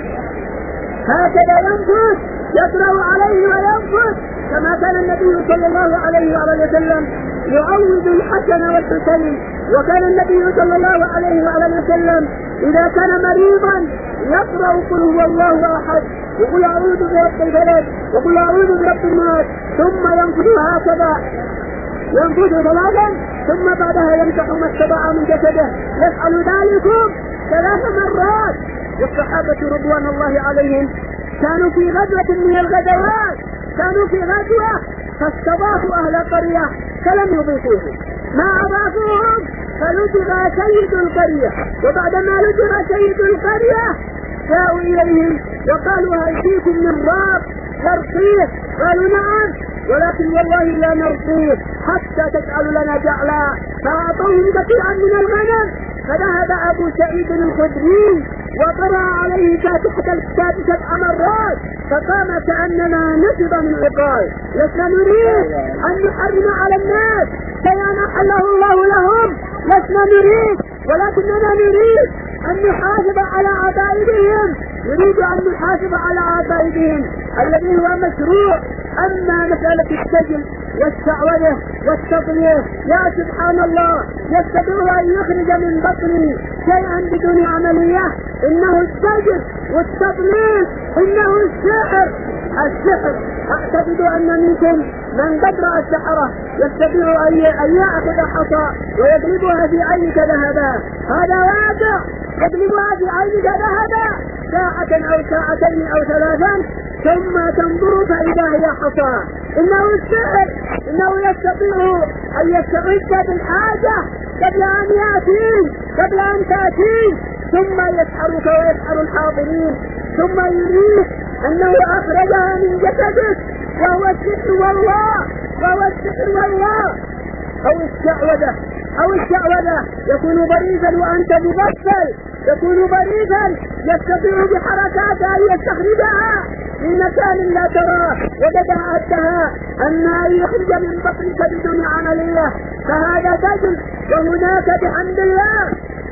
هكذا ينفذ، يقرأ عليه وينفذ، كما كان النبي صلى الله عليه وسلم يعوذ الحسن والحسين. وكان النبي صلى الله عليه وسلم إذا كان مريضا يقرأ قل هو الله أحد، وقل أعوذ برب الفلق، وقل أعوذ برب الناس، ثم ينفذ هكذا، ينفذ ثلاثا ثم بعدها يمسح ما استطاع من جسده، يفعل ذلكم ثلاث مرات. والصحابة رضوان الله عليهم كانوا في غزوة من الغزوات، كانوا في غزوة فاستضافوا أهل قرية فلم يضيفوهم، ما أضافوهم فلجغ سيد القرية، وبعدما لجغ سيد القرية جاءوا إليهم وقالوا هل فيكم من راب نرقيه؟ قالوا نعم، ولكن والله لا نرقيه حتى تجعل لنا جعلا، فأعطوهم قطيعا من الغنم. فذهب أبو سعيد الخدري وقرأ عليه فاتحة الكتاب سبع مرات، فقام كأننا نصب من عقال. لسنا نريد أن نحرم على الناس شيئا أحله الله لهم، لسنا نريد، ولكننا نريد أن نحاسب على عقائدهم، نريد أن نحاسب على عقائدهم الذي هو مشروع. أما مسألة السجن والشعوذة والتضليل، يا سبحان الله، يستطيع أن يخرج من بطنه شيئا بدون عملية، إنه السجن والتضليل، إنه السحر. السحر أعتقد أن منكم من قدر السحرة يستطيع أن يأخذ حصى ويقلبها في عينك ذهبا، هذا واقع، يقلبها في عينك ذهبا ساعة أو ساعتين أو ثلاثا ثم تنظر فإذا هي حصى. إنه السحر، إنه يستطيع أن يستغيث بالحاجة قبل أن يأتي، قبل أن تأتي، ثم يسحرك ويسحر الحاضرين، ثم يريد أنه أخرجها من جسدك، وهو السحر والله، وهو السحر والله. أو الشعوذة، أو الشعوذة يكون بريزا وأنت مغفل، يكون بريزا يستطيع بحركاته أن يستخرجها في مكان لا تراه، وبدأتها أما أن يخرج من بطنك بدون عملية، فهذا سجن. وهناك بحمد الله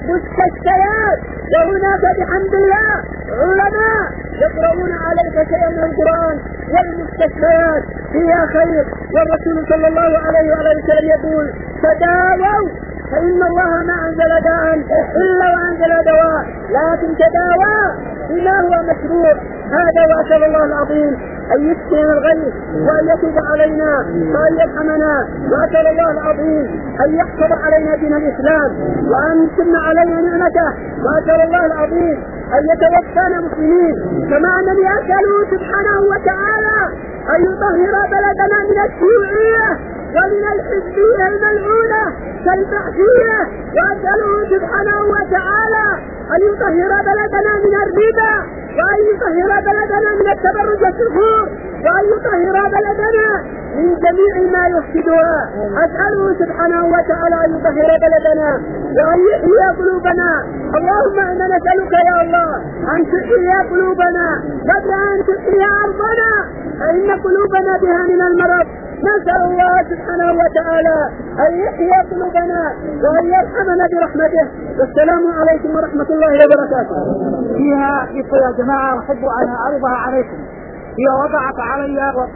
مستشفيات، وهناك بحمد الله علماء يقرؤون عليك شيئا من القرآن، والمستشفيات فيها خير. والرسول صلى الله عليه وسلم يقول تداووا فإن الله ما أنزل داء إلا وأنزل دواء، لكن تداوى بما هو مشروع. هذا وأسأل الله العظيم أن يسقينا الغيث وأن يتوب علينا وأن يرحمنا، وأسأل الله العظيم أن يحفظ علينا دين الإسلام وأن يتم علينا نعمته، وأسأل الله العظيم أن يتوفانا مسلمين، كما أنني أسأله سبحانه وتعالى أن يطهر بلدنا من الشيوعية ومن الحزبية الملعونة كالبحثية، وأسأله سبحانه وتعالى أن يطهر بلدنا من الربا، وأن يطهر بلدنا من التبرج والسفور، وأن يطهر بلدنا من جميع ما يفسدها. أسأله سبحانه وتعالى أن يطهر بلدنا وأن يحيي قلوبنا. اللهم إنا نسألك يا الله أن تحيي قلوبنا قبل أن تحيي أرضنا، فإن قلوبنا بها من المرض. نسأل الله سبحانه وتعالى أن يحيي قلوبنا وأن يرحمنا برحمته. والسلام عليكم ورحمة الله وبركاته. فيها قصة يا جماعة أحب أن أعرضها عليكم، هي وضعت علي و...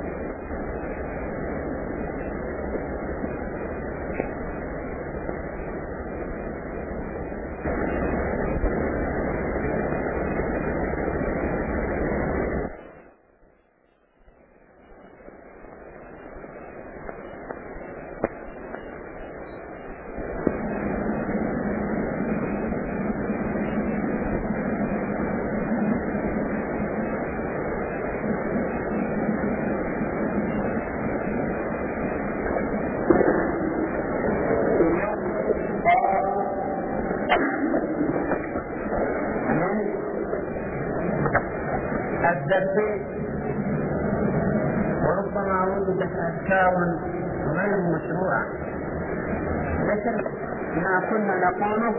وربما وجدت أفكار غير مشروعة مثل ما كنا نقوله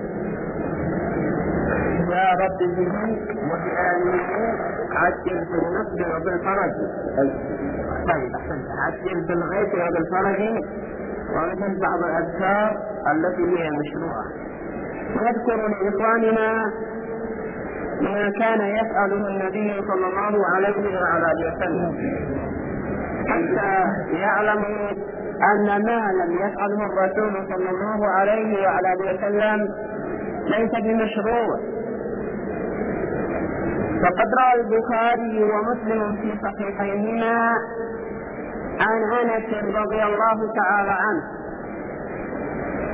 يا رب به وبآله عجل بالنصر وبالفرج. طيب أحسنت، عجل بالغيث وبالفرج، ومثل بعض الأذكار التي هي مشروعة. نذكر لإخواننا ما كان يفعله النبي صلى الله عليه وعلى وسلم حتى يعلموا أن ما لم يفعله الرسول صلى الله عليه وعلى وسلم ليس بمشروع. فقد روى البخاري ومسلم في صحيحيهما عن أنس رضي الله تعالى عنه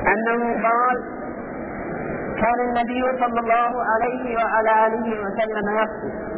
أنه قال: كان النبي صلى الله عليه وعلى آله وسلم يخطب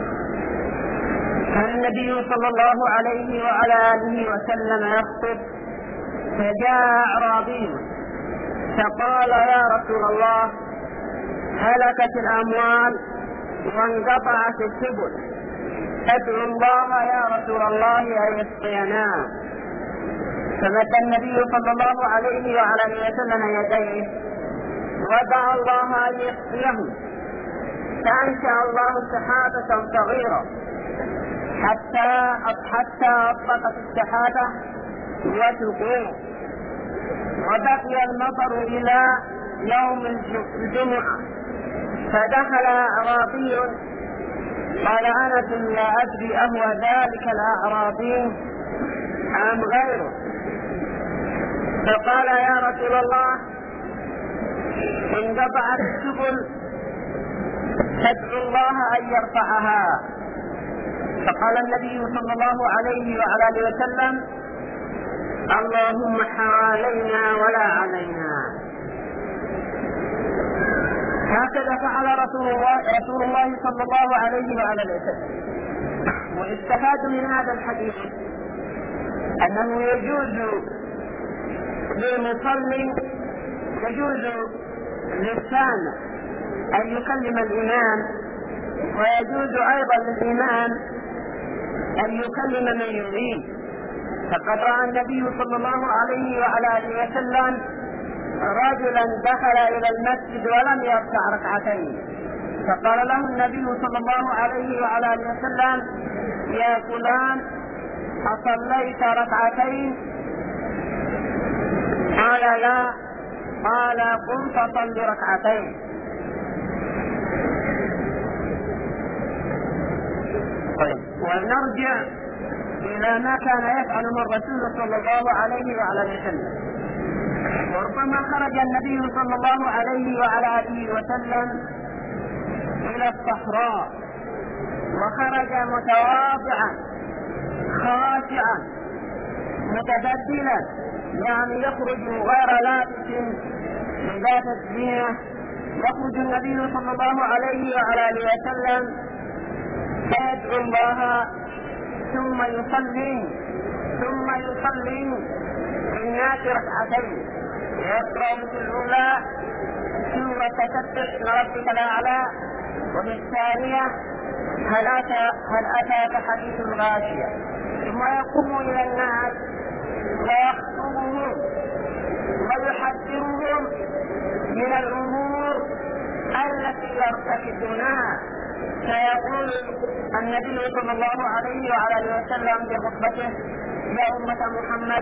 كان النبي صلى الله عليه وعلى آله وسلم يخطب فجاء أعرابي فقال: يا رسول الله، هلكت الأموال وانقطعت السبل، أدعو الله يا رسول الله أن يسقينا. فمد النبي صلى الله عليه وعلى آله وسلم يديه ودعا الله أن يسقيهم، فأنشأ الله سحابة صغيرة حتى حتى أطلقت السحابة وتقوم، وبقي المطر إلى يوم الجمعة. فدخل أعرابي قال: أنس لا أدري أهو ذلك الأعرابي أم غيره؟ فقال: يا رسول الله، انقطعت السبل فادعو الله أن يرفعها. فقال النبي صلى الله عليه وعلى آله وسلم: اللهم حوالينا ولا علينا. هكذا فعل رسول الله رسول الله صلى الله عليه وعلى آله وسلم. ويستفاد من هذا الحديث أنه يجوز للمصلي يجوز للسامع أن يكلم الإمام، ويجوز أيضا للإمام أن يكلم من يريد. فقد رأى النبي صلى الله عليه وعلى آله وسلم رجلا دخل إلى المسجد ولم يركع ركعتين، فقال له النبي صلى الله عليه وعلى آله وسلم: يا فلان، أصليت ركعتين؟ قال: لا. قال: قم فصل ركعتين. طيب، ونرجع إلى ما كان يفعله الرسول صلى الله عليه وعلى آله وسلم. وربما خرج النبي صلى الله عليه وعلى آله وسلم إلى الصحراء، وخرج متواضعا خاشعا متبدلا، يعني يخرج غير لابس ذات الزينة. يخرج النبي صلى الله عليه وعلى آله وسلم فيدعو الله ثم يصلي ثم يصلي الناس ركعتين، ويقرأ في الأولى سورة سبح اسم ربك الأعلى، وفي الثانية هل أتى هل أتاك حديث الغاشية، ثم يقوم إلى الناس ويخطبهم ويحذرهم من الأمور التي يرتكبونها. فيقول النبي صلى الله عليه وعلى آله وسلم في خطبته: يا أمة محمد،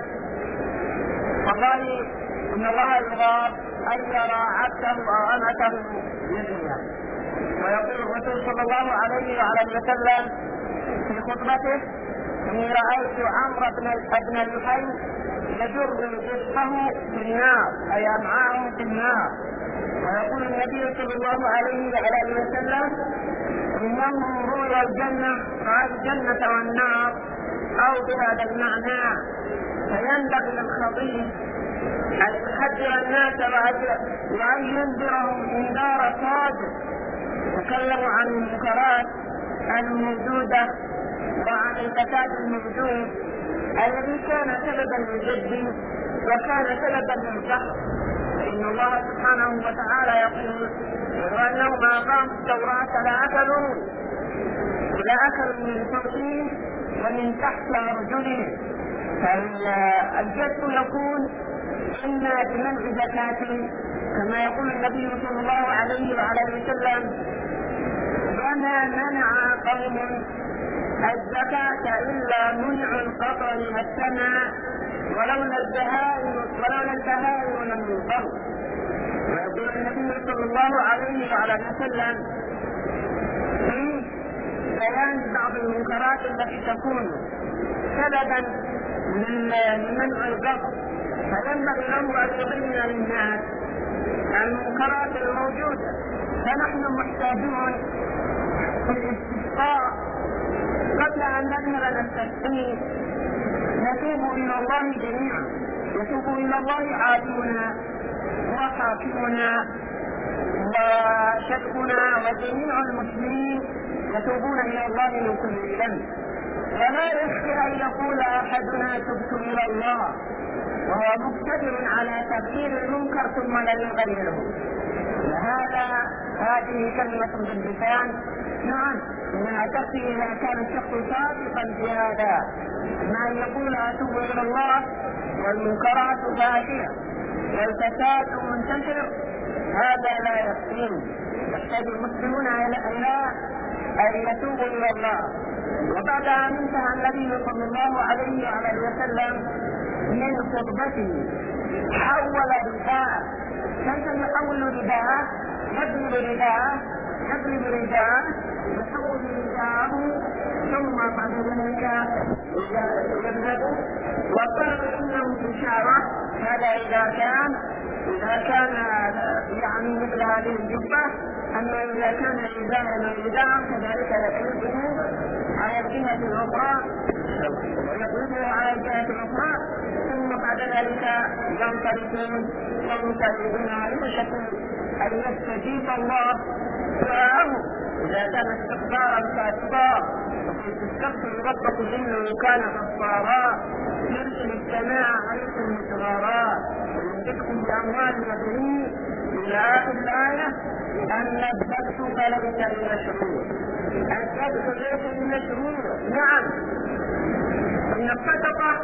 والله إن الله يغار أن يرى عبده أو أمته يزنيا. ويقول الرسول صلى الله عليه وعلى آله وسلم في خطبته: إني رأيت عمرو بن لحي يجر جسمه في النار، أي أمعاءه في النار. ويقول النبي صلى الله عليه وعلى آله وسلم: إنهم رؤيا الجنة رأى الجنة والنار أو بهذا المعنى. فينبغي للخطيب أن يحذر الناس وأن ينذرهم إنذار صادق، يتكلم عن المنكرات الموجودة وعن الفساد الموجود الذي كان سببا للجد وكان سببا للفقر. إن الله سبحانه وتعالى يقول: وأنهم أقاموا التوراة لأكلوا لأكلوا من فوقهم ومن تحت أرجلهم. فالجد يكون إما بمنع زكاة، كما يقول النبي صلى الله عليه وعلى آله وسلم: وما منع قوم الزكاة إلا منع القطر من السماء ولولا البهائم ولولا البهائم لم ينقروا. ويقول النبي صلى الله عليه وعلى آله وسلم في بيان بعض المنكرات التي تكون سببا لمنع القطر، فينبغي له أن يبين للناس المنكرات الموجودة. فنحن محتاجون في الاستسقاء قبل أن نذهب نستسقي نتوب إلى الله جميعا، نتوب إلى الله عادونا وحاكمنا وشيخنا وجميع المسلمين يتوبون الى الله من كل ذنب، ولا يخشى ان يقول احدنا تبت الى الله وهو مقتدر على تغيير المنكر ثم لا يغيره. وهذا هذه كلمة باللسان، نعم انها تكفي اذا كان الشخص صادقا في هذا، مع ان يقول اتوب الى الله والمنكرات فاشية والفساد منتشر، هذا لا يكفي. يحتاج المسلمون الى ان يتوبوا الى الله. وبعد ان انتهى النبي صلى الله عليه وعلى وسلم من خطبته حول رداءه. كيف يحول رداءه؟ يضرب رداءه يضرب رداءه يحول رداءه ثم بعد ذلك يذهب وقال انه اشاره. هذا اذا كان اذا كان يعني مثل هذه الجبه، اما اذا كان رداء رداء كذلك يقلبه على الجهه الاخرى ويقلبه على الجهه الاخرى، ثم بعد ذلك ينطلقون وينطلقون يشكون ان يستجيب الله دعاءه اذا كان استغفارا كاستغفار، تستغفر ربك انه كان غفارا يرسل السماء عليكم مدرارا ويمددكم باموال وبنين الى اخر الايه. ان الذبح فليس بمشروع، الذبح ليس بمشروع. نعم ان الصدقه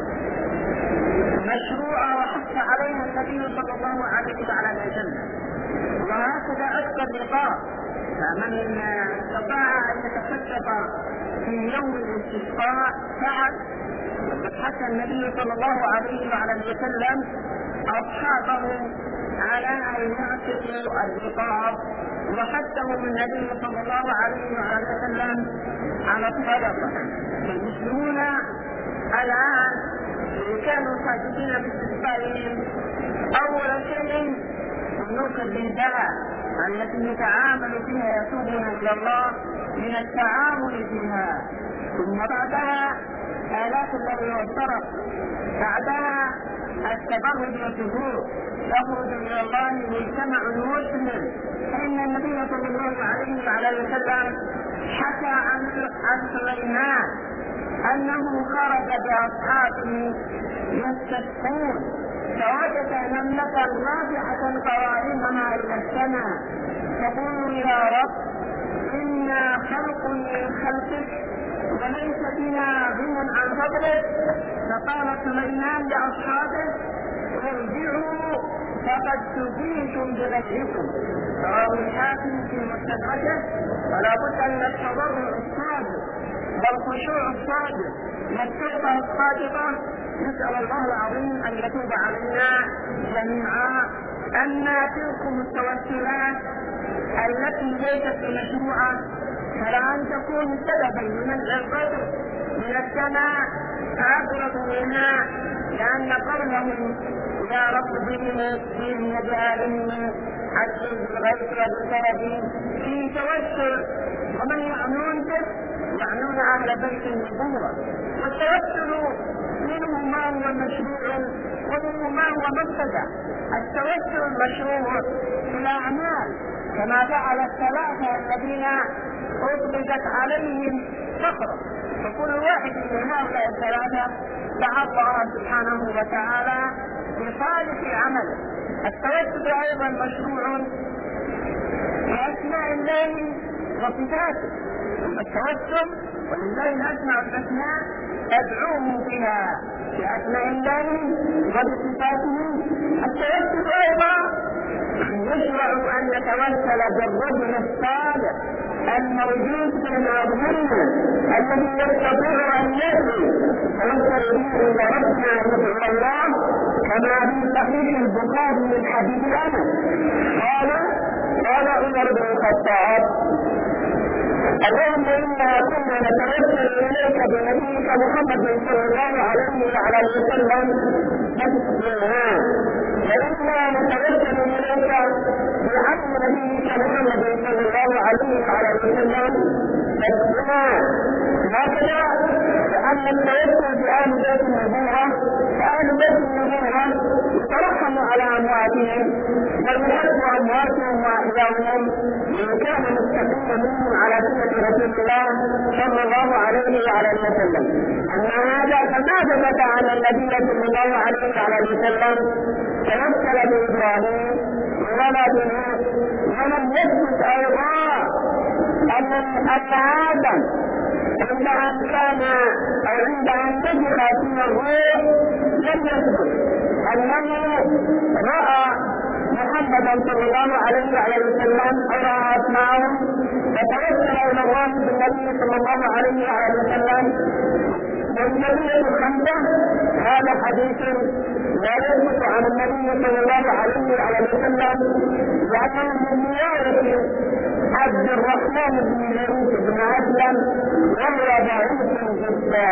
مشروعه وحث عليها النبي صلى الله عليه وعلى وسلم، وهكذا اكثر الرقاب. فمن استطاع ان يتصدق في يوم الاستسقاء فعل. وقد حث النبي صلى الله عليه وعلى وسلم اصحابه على ان يعتقوا الرقاب، وحثهم النبي صلى الله عليه وعلى وسلم على الصدقه. المسلمون الان كانوا ساجدين باستسقائهم اول شيء سلوك الرداء التي يتعامل فيها يتوبون الى الله من التعامل فيها، ثم بعدها آلاف اللغو والطرف، بعدها التبرج والظهور، يخرج الى الله مجتمع مسلم. فان النبي صلى الله عليه وعلى وسلم حكى عن سليمان انه خرج باصحابه يستسقون فوجد نملة رافعة قوائمها الى السماء تقول يا رب انا خلق من خلقك وليس بنا غنى عن فضلك. فقال سليمان لاصحابه ارجعوا فقد سقيتم بغيركم. رواه الحاكم في مستدركه. فلا بد ان التضرع الصادق والخشوع الصادق والتوبه الصادقه. نسال الله العظيم ان يتوب علينا جميعا. اما تلكم التوسلات التي ليست بمشروعه فلا ان تكون سببا لمنع القدر من السماء فاقرب منها، لان قولهم يا رب بهم فيهم وجعلهم عجل بالغيث وبالكرب في توسل. ومن يعنون به يعنون اهل بيت النبوه. والتوسل منه ما هو مشروع ومنه ما هو مبتدع. التوسل المشروع في الاعمال كما فعل الثلاثه الذين اطلقت عليهم صخره، فكل واحد من هؤلاء الثلاثه دعا الله سبحانه وتعالى بصالح عمله. التوسل ايضا مشروع باسماء الله وصفاته. التوسل ولله الاسماء الحسنى ادعوه بها باسماء الله وبصفاته. التوسل ايضا يشرع ان يتوسل بالرجل الصالح الموجود في المظلوم الذي يستطيع ان يدعو توسل به الى ربنا يدعو الله، كما في صحيح البخاري من حديث انس قال قال عمر بن الخطاب اللهم انا كنا نتوسل اليك بنبيك محمد صلى الله عليه وعلى وسلم فاسقنا، وانا نتوسل اليك بعم نبيك محمد صلى الله عليه وعلى وسلم فاسقنا. هكذا لان التوسل بآل بيت النبوة فآل بيت النبوة يترحم على اموال حياتهم والمحب أمواتهم وأحياهم من كان مستقيما منهم على سنة رسول الله صلى الله عليه وعلى وسلم. أما هذا فما ثبت عن النبي صلى الله عليه وعلى وسلم تمثل بإبراهيم ولا بنوح، ولم يثبت أيضا أن آدم عند أن كان أو عند أن نفخ فيه الروح لم يثبت أنه رأى محمدا صلى الله عليه وعلى وسلم أو رأى أسماءهم فتوسل إلى الله بالنبي صلى الله عليه وعلى وسلم. والنبي الخمسة هذا حديث لا يثبت عن النبي صلى الله عليه وعلى وسلم، لأنه من رواية عبد الرحمن بن زيد بن أسلم وهو ضعيف جدا.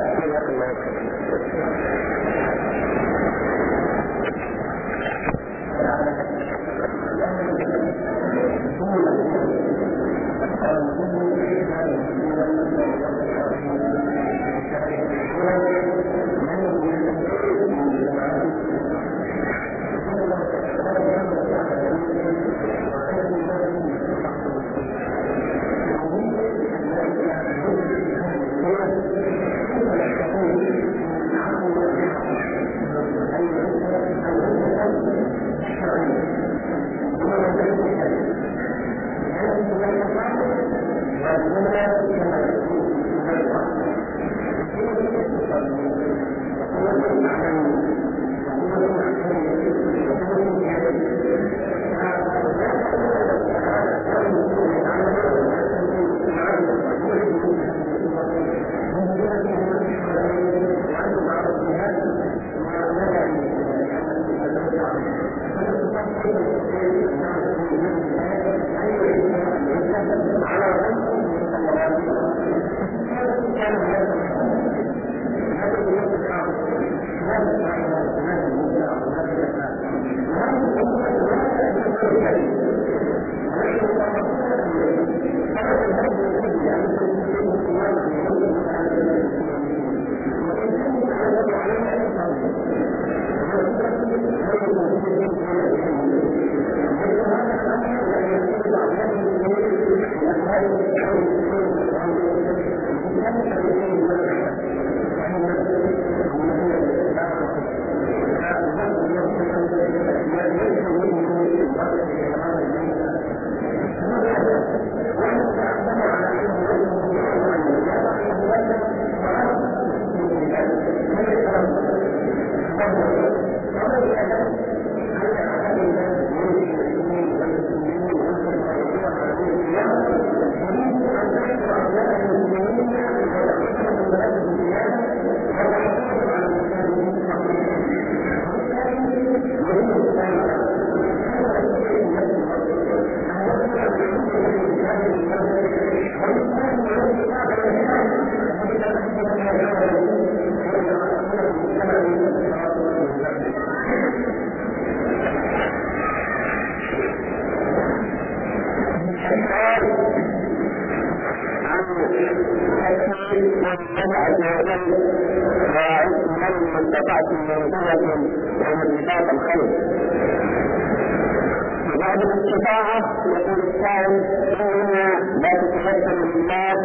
وبعد الاستطاعة يقول السائل إنها لا تتمثل بالله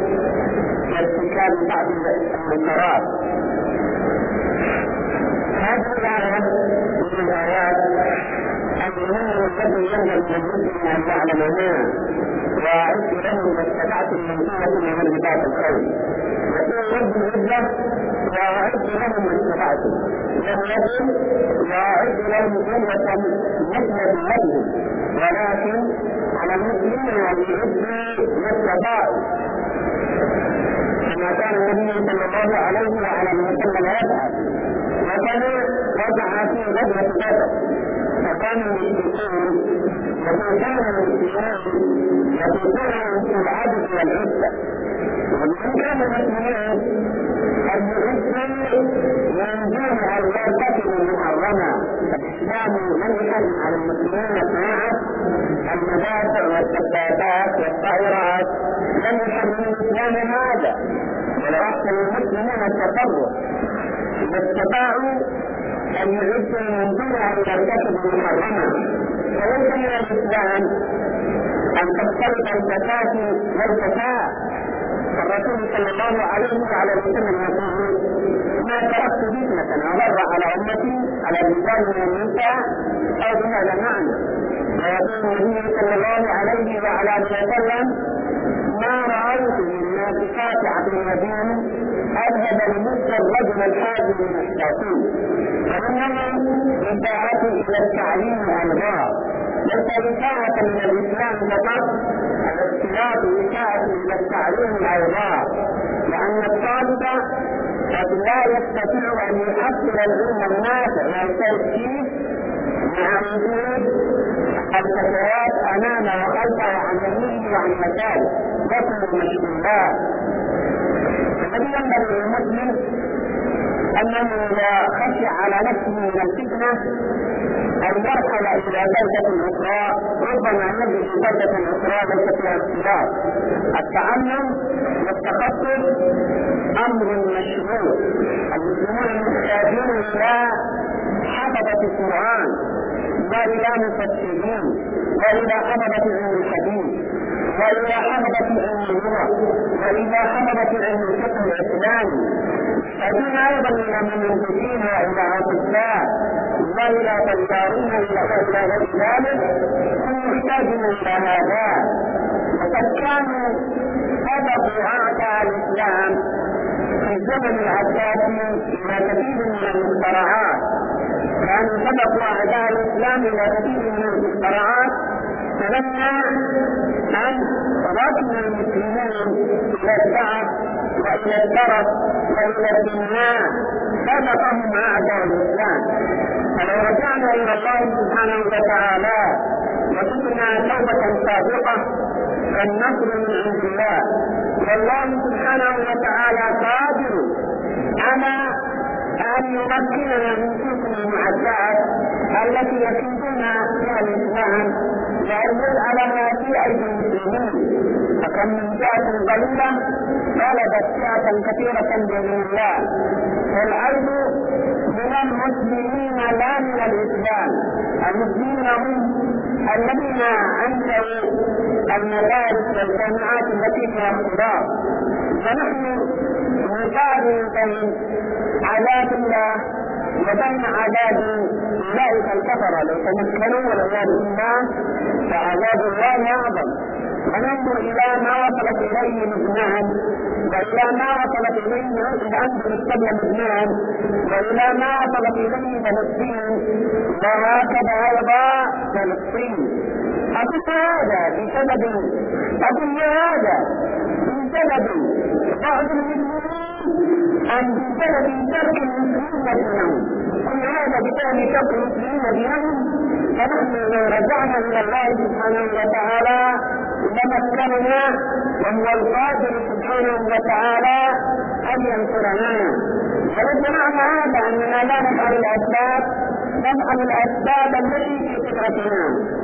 بارتكاب بعض المنكرات. هذه الآية من الآيات المهم الذي ينبغي للمسلم أن يعلمها وأعد له ما استطعت من قوة من مربطات الخير. يقول رب العزة وأعد لهم ما استطعتم، لم يكن وأعد لهم قوة مثل قوتهم، ولكن على المسلمين أن يعدوا ما استطاعوا كما كان النبي صلى الله عليه وعلى وسلم يفعل. وكان وضع في غزوة بدر فكان المشركون يطوفون المسلمين يطوفون في العدد والعزة، ومن كان المسلمين قد يعزوا من دون أن يرتكبوا محرما. الإسلام لم يحرم على المسلمين صناعة المدافع والسبابات والطائرات، لم يحرم الإسلام هذا، ولو أحسن المسلمين التطرف إذا استطاعوا أن يعدوا المنظورة إلى ارتكب المحرمة. وليس من الإسلام أن تختلط الزكاة والزكاة. الرسول صلى الله عليه وعلى وسلم يقول: ما تركت فتنة أضر على أمتي على الرجال من النساء أو بهذا معنى. ويقول النبي صلى الله عليه وعلى وسلم: ما رأيت من ناقصات عقل ودين أذهب لمثل الرجل الحاج من الشاطين. فإنما إساءة إلى التعليم أيضا، ليس إساءة من الإسلام فقط، الاختلاط إساءة إلى التعليم أيضا، لأن الطالب قد لا يستطيع أن يحصل العلم النافع والتركيز مع وجود الفتيات أمامه وخلفه عن يمينه وعن يساره وكل المشغولات. الذي ينبغي للمسلم أنه إذا خشي على نفسه من الفتنة أن يرحل إلى بلدة أخرى، ربما يجد بلدة أخرى ليس فيها اختلاط. التعلم والتخصص أمر مشروع. المسلمون محتاجون إلى حفظة القرآن وإلى مفسرين وإلى حفظة علم الحديث وإلى حفظة علم اللغة وإلى حفظة علم الفقه الإسلامي. يحتاجون أيضا إلى ممثلين وإلى أطباء وإلى طيارين إلى غير ذلك. هم يحتاجون إلى هذا. وقد كانوا سبقوا أعداء الإسلام في الزمن العباسي إلى كثير من المخترعات. كانوا سبقوا أعداء الإسلام إلى كثير من المخترعات، فلما أن ركن المسلمين إلى البعث وإلى الترف وإلى الدنيا سبقهم أعداء الإسلام. فلو رجعنا إلى الله سبحانه وتعالى وتبنا توبة صادقة فالنصر من عند الله، والله سبحانه وتعالى قادر على أن يمكننا من سلك المعدات التي يكيدون فيها الإسلام وأن يجعلها في أيدي المسلمين. فكم من فئة قليلة غلبت فئة كثيرة بإذن الله. والعيب من المسلمين لا من الإسلام. المسلمين هم الذين أنشأوا المدارس والجامعات التي فيها اختلاط، فنحن نقارن بين عذاب الله وبين عذاب أولئك الكفرة لو تمكنوا والعياذ بالله، فعذاب الله أعظم. وننظر إلى ما وصلت إليه لبنان وإلى ما وصلت إليه الأندلس قبل لبنان وإلى ما وصلت إليه فلسطين وهكذا أيضا فلسطين. أقول هذا بسبب أقول هذا بسبب بعض المسلمين أم بسبب ترك المسلمين دينهم. كل هذا بسبب ترك المسلمين دينهم. فنحن لو رجعنا إلى الله سبحانه وتعالى لمكننا، وهو القادر سبحانه وتعالى أن ينصرنا. وليس معنى هذا أننا لا نفعل الأسباب، نفعل الأسباب التي في فطرتنا.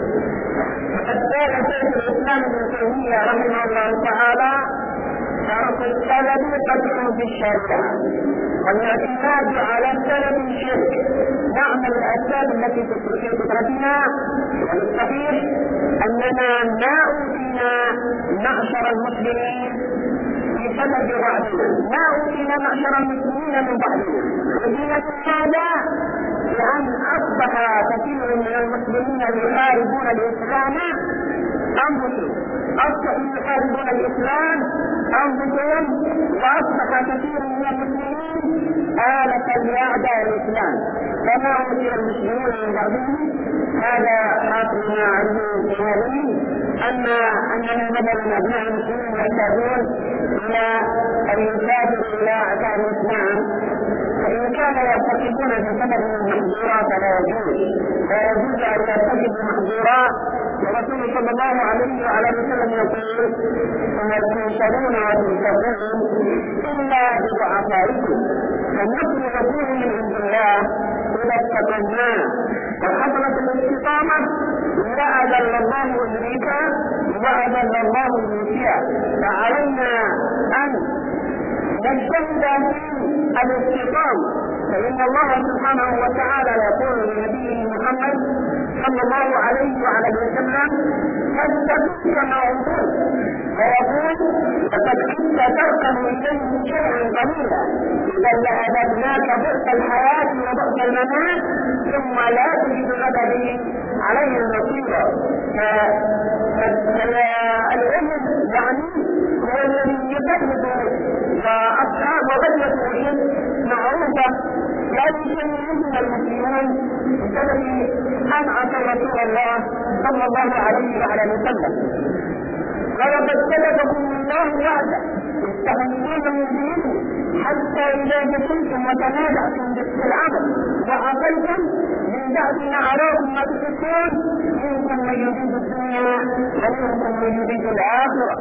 وقد قال شيخ الإسلام ابن تيمية رحمه الله تعالى: ترك السبب قدح بالشريعة والاعتماد على السبب الشرك. نعمل الأسباب التي في فطرتنا، والصحيح أننا ما أوتينا معشر المسلمين بسبب بعضنا، ما أوتينا معشر المسلمين من بعضنا. ودينة هذا لأن أصبح كثير من المسلمين يحاربون الإسلام أنفسهم، أصبحوا يحاربون الإسلام أنفسهم، وأصبح كثير من المسلمين آلة لأعداء الإسلام. فما أوتي المسلمون من بعضهم. هذا حاصل ما علمه في هذه أن أننا مثلا أبناء المسلمين يحتاجون إلى أن يسافروا إلى أعداء الإسلام، فإن كان يرتكبون بسبب المحظورات فلا يجوز، لا يجوز أن يرتكبوا محظورات. والرسول صلى الله عليه وعلى وسلم يقول: ثم تنشرون وتنشرون إلا بضعفائكم. فالنصر يكون من عند الله إذا استقمنا وحصلت الاستقامة لا أذل الله أمريكا وأذل الله الموسيقى. فعلينا أن نجتهد في الاستقامة فإن الله سبحانه وتعالى يقول لنبيه محمد صلى الله عليه وعلى وسلم: فاستقم كما أمرت، ويقول: لقد كنت تركن إليه شيئا قليلا، إذا لأذقناك ضعف الحياة وضعف الممات ثم لا تجد غدا عليه المصيبة. فالعلم يعني هو الذي يقلد وأصحاب وغدوة العلم معروفة لا يمكن منهم المسلمون بسبب أن عصوا رسول الله صلى الله عليه وعلى وسلم. ولقد سلككم الله وعده تستحملونه بإذنه حتى إذا جئتم وتنازعتم في الأمر وعصيتم من بعد ما أراكم ما تحبون منكم من يريد الدنيا ومنكم من يريد الآخرة.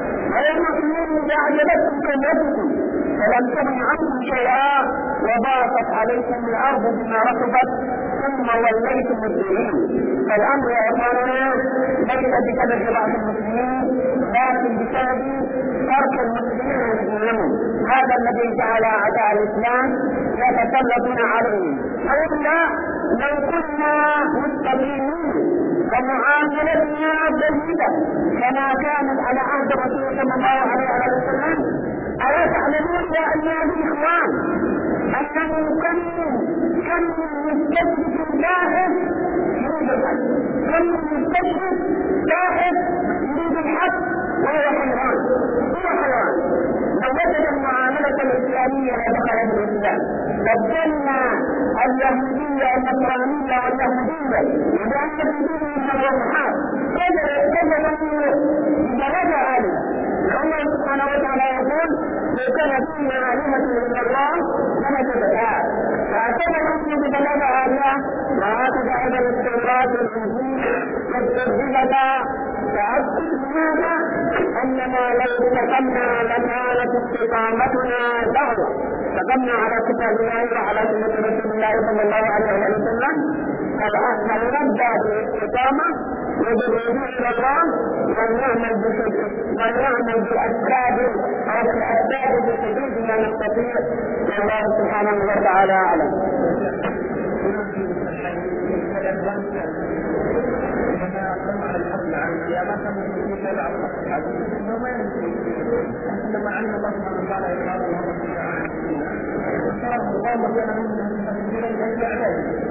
ويقولون إذا أعجبتكم كلمتكم فلم تغن عنكم شيئا وضاقت عليكم الأرض بما رحبت ثم وليتم مدبرين. فالأمر يا إخواننا ليس بسبب بعض المسلمين لكن بسبب ترك المسلمين دينهم. هذا الذي جعل أعداء الإسلام يتسلطون عليهم. أولا لو كنا مستقيمين ومعاملتنا جيدة كما كانت على عهد الرسول صلى الله عليه وسلم. ألا تعلمون يا أيها الإخوان أنه كم كم مستشرق باحث يريد الحق، كم مستشرق باحث يريد الحق وهو حيوان، هو حيوان. لو وجد المعاملة الإسلامية لدخل في الإسلام بدلنا اليهودية والنصرانية واليهودية لأن في دينهم الروحات كذا كذا بدرجة عالية. الله سبحانه وتعالى يقول: لو كان فينا عالمة إلا الله لنجدها. فأعتبر أنه بدلالة عالية وهكذا أيضا التوراة والإنجيل والتوحيد. فأكد هذا أننا لو استقمنا لكانت استقامتنا دعوة. استقمنا على كتاب الله وعلى سنة رسول الله صلى الله عليه وسلم فلنبدأ بالاستقامة وبالرجوع إلى الله ولنعمل ولنعمل بالأسباب أو بالأسباب بحدود ما نستطيع. والله سبحانه وتعالى أعلم. لما علم الله سبحانه وتعالى إقرار الله تعالى الله كان منهم تفسيرا إلى إعداده.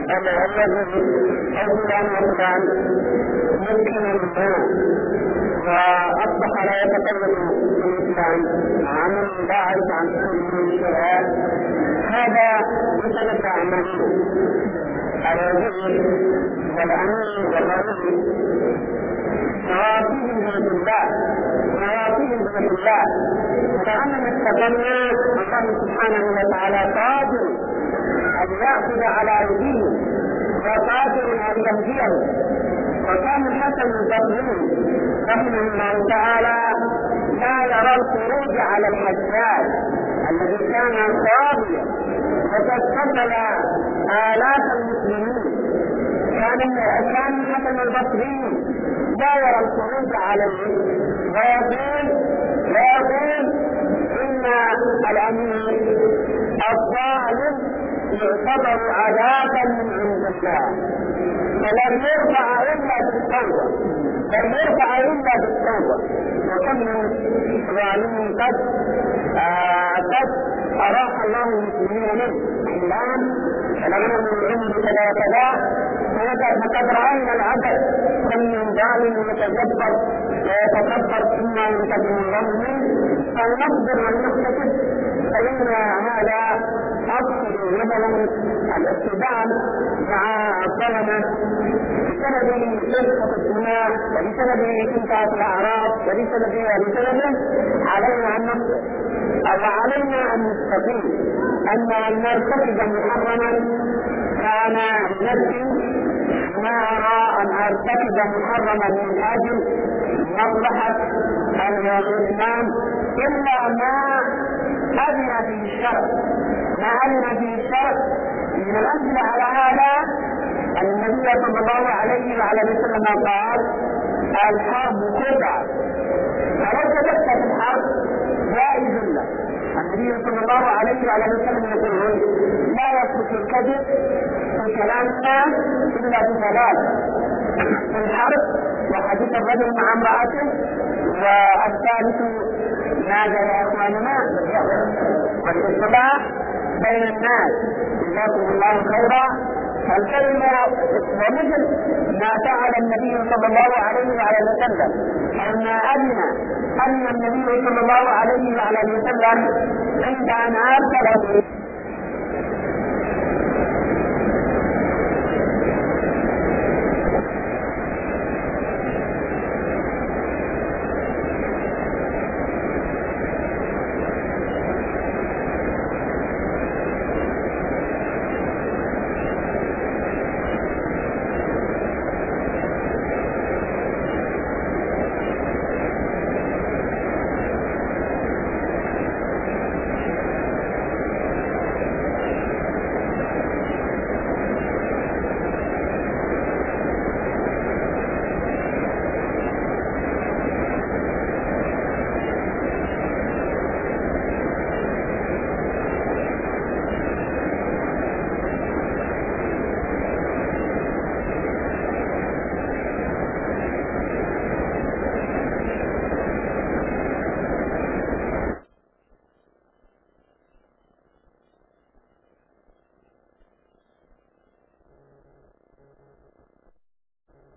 الذي أجل أن يكون ممكن الإسلام وأصبح لا يتكلم في الإسلام عمل باعث عن كل شيء، هذا بسبب أعماله الوزير والأمين والرئيس مواسيهم بالله مواسيهم بالله فكأنما استغنى الله سبحانه وتعالى قادر أن يأخذ على أيديهم وقادر أن يهديهم. وكان الحسن البصري رحمه الله تعالى لا يرى الخروج على الحجاج الذي كان طاغيا وقد قتل آلاف المسلمين. كان كان الحسن البصري لا يرى الخروج عليه ويقول ويقول إن الأمير الظالم يعتبر عذابا من عند الله، فلن يرفع إلا بالتوبة لن يرفع إلا بالتوبة. وكم ظالم قد قد أراح الله المسلمين منه الآن فلغنا من عمر كذا كذا فقد رأينا العبد كم من ظالم يتجبر ويتكبر ثم ينتهي من ظلمه، فلنصبر ونحتسب فإن هذا أصل مثلا الاستدعاء مع الظلمة بسبب سرقة الدماء وبسبب انتهاك الأعراض وبسبب وبسبب علينا أن نصبر أو علينا أن نستقيم أن نرتكب محرما. كان نفسي ما أرى أن أرتكب محرما من أجل مصلحة الإسلام إلا ما أذن به الشرع ما أذن به الشرع. من الأمثلة على هذا أن النبي صلى الله عليه وعلى وسلم قال الحرب خدعة، فلو كذبت في الحرب جائز له. النبي صلى الله عليه وعلى وسلم يقول لا يثبت الكذب في كلام الناس إلا بثلاث: في الحرب وحديث الرجل مع امرأته، والثالث ماذا يا اخواننا والاصطلاح بين الناس جزاكم الله خيرا. فالكلمة ومثل ما فعل النبي صلى الله عليه وعلى وسلم أن أذن أن النبي صلى الله عليه وعلى وسلم عند أن أرسل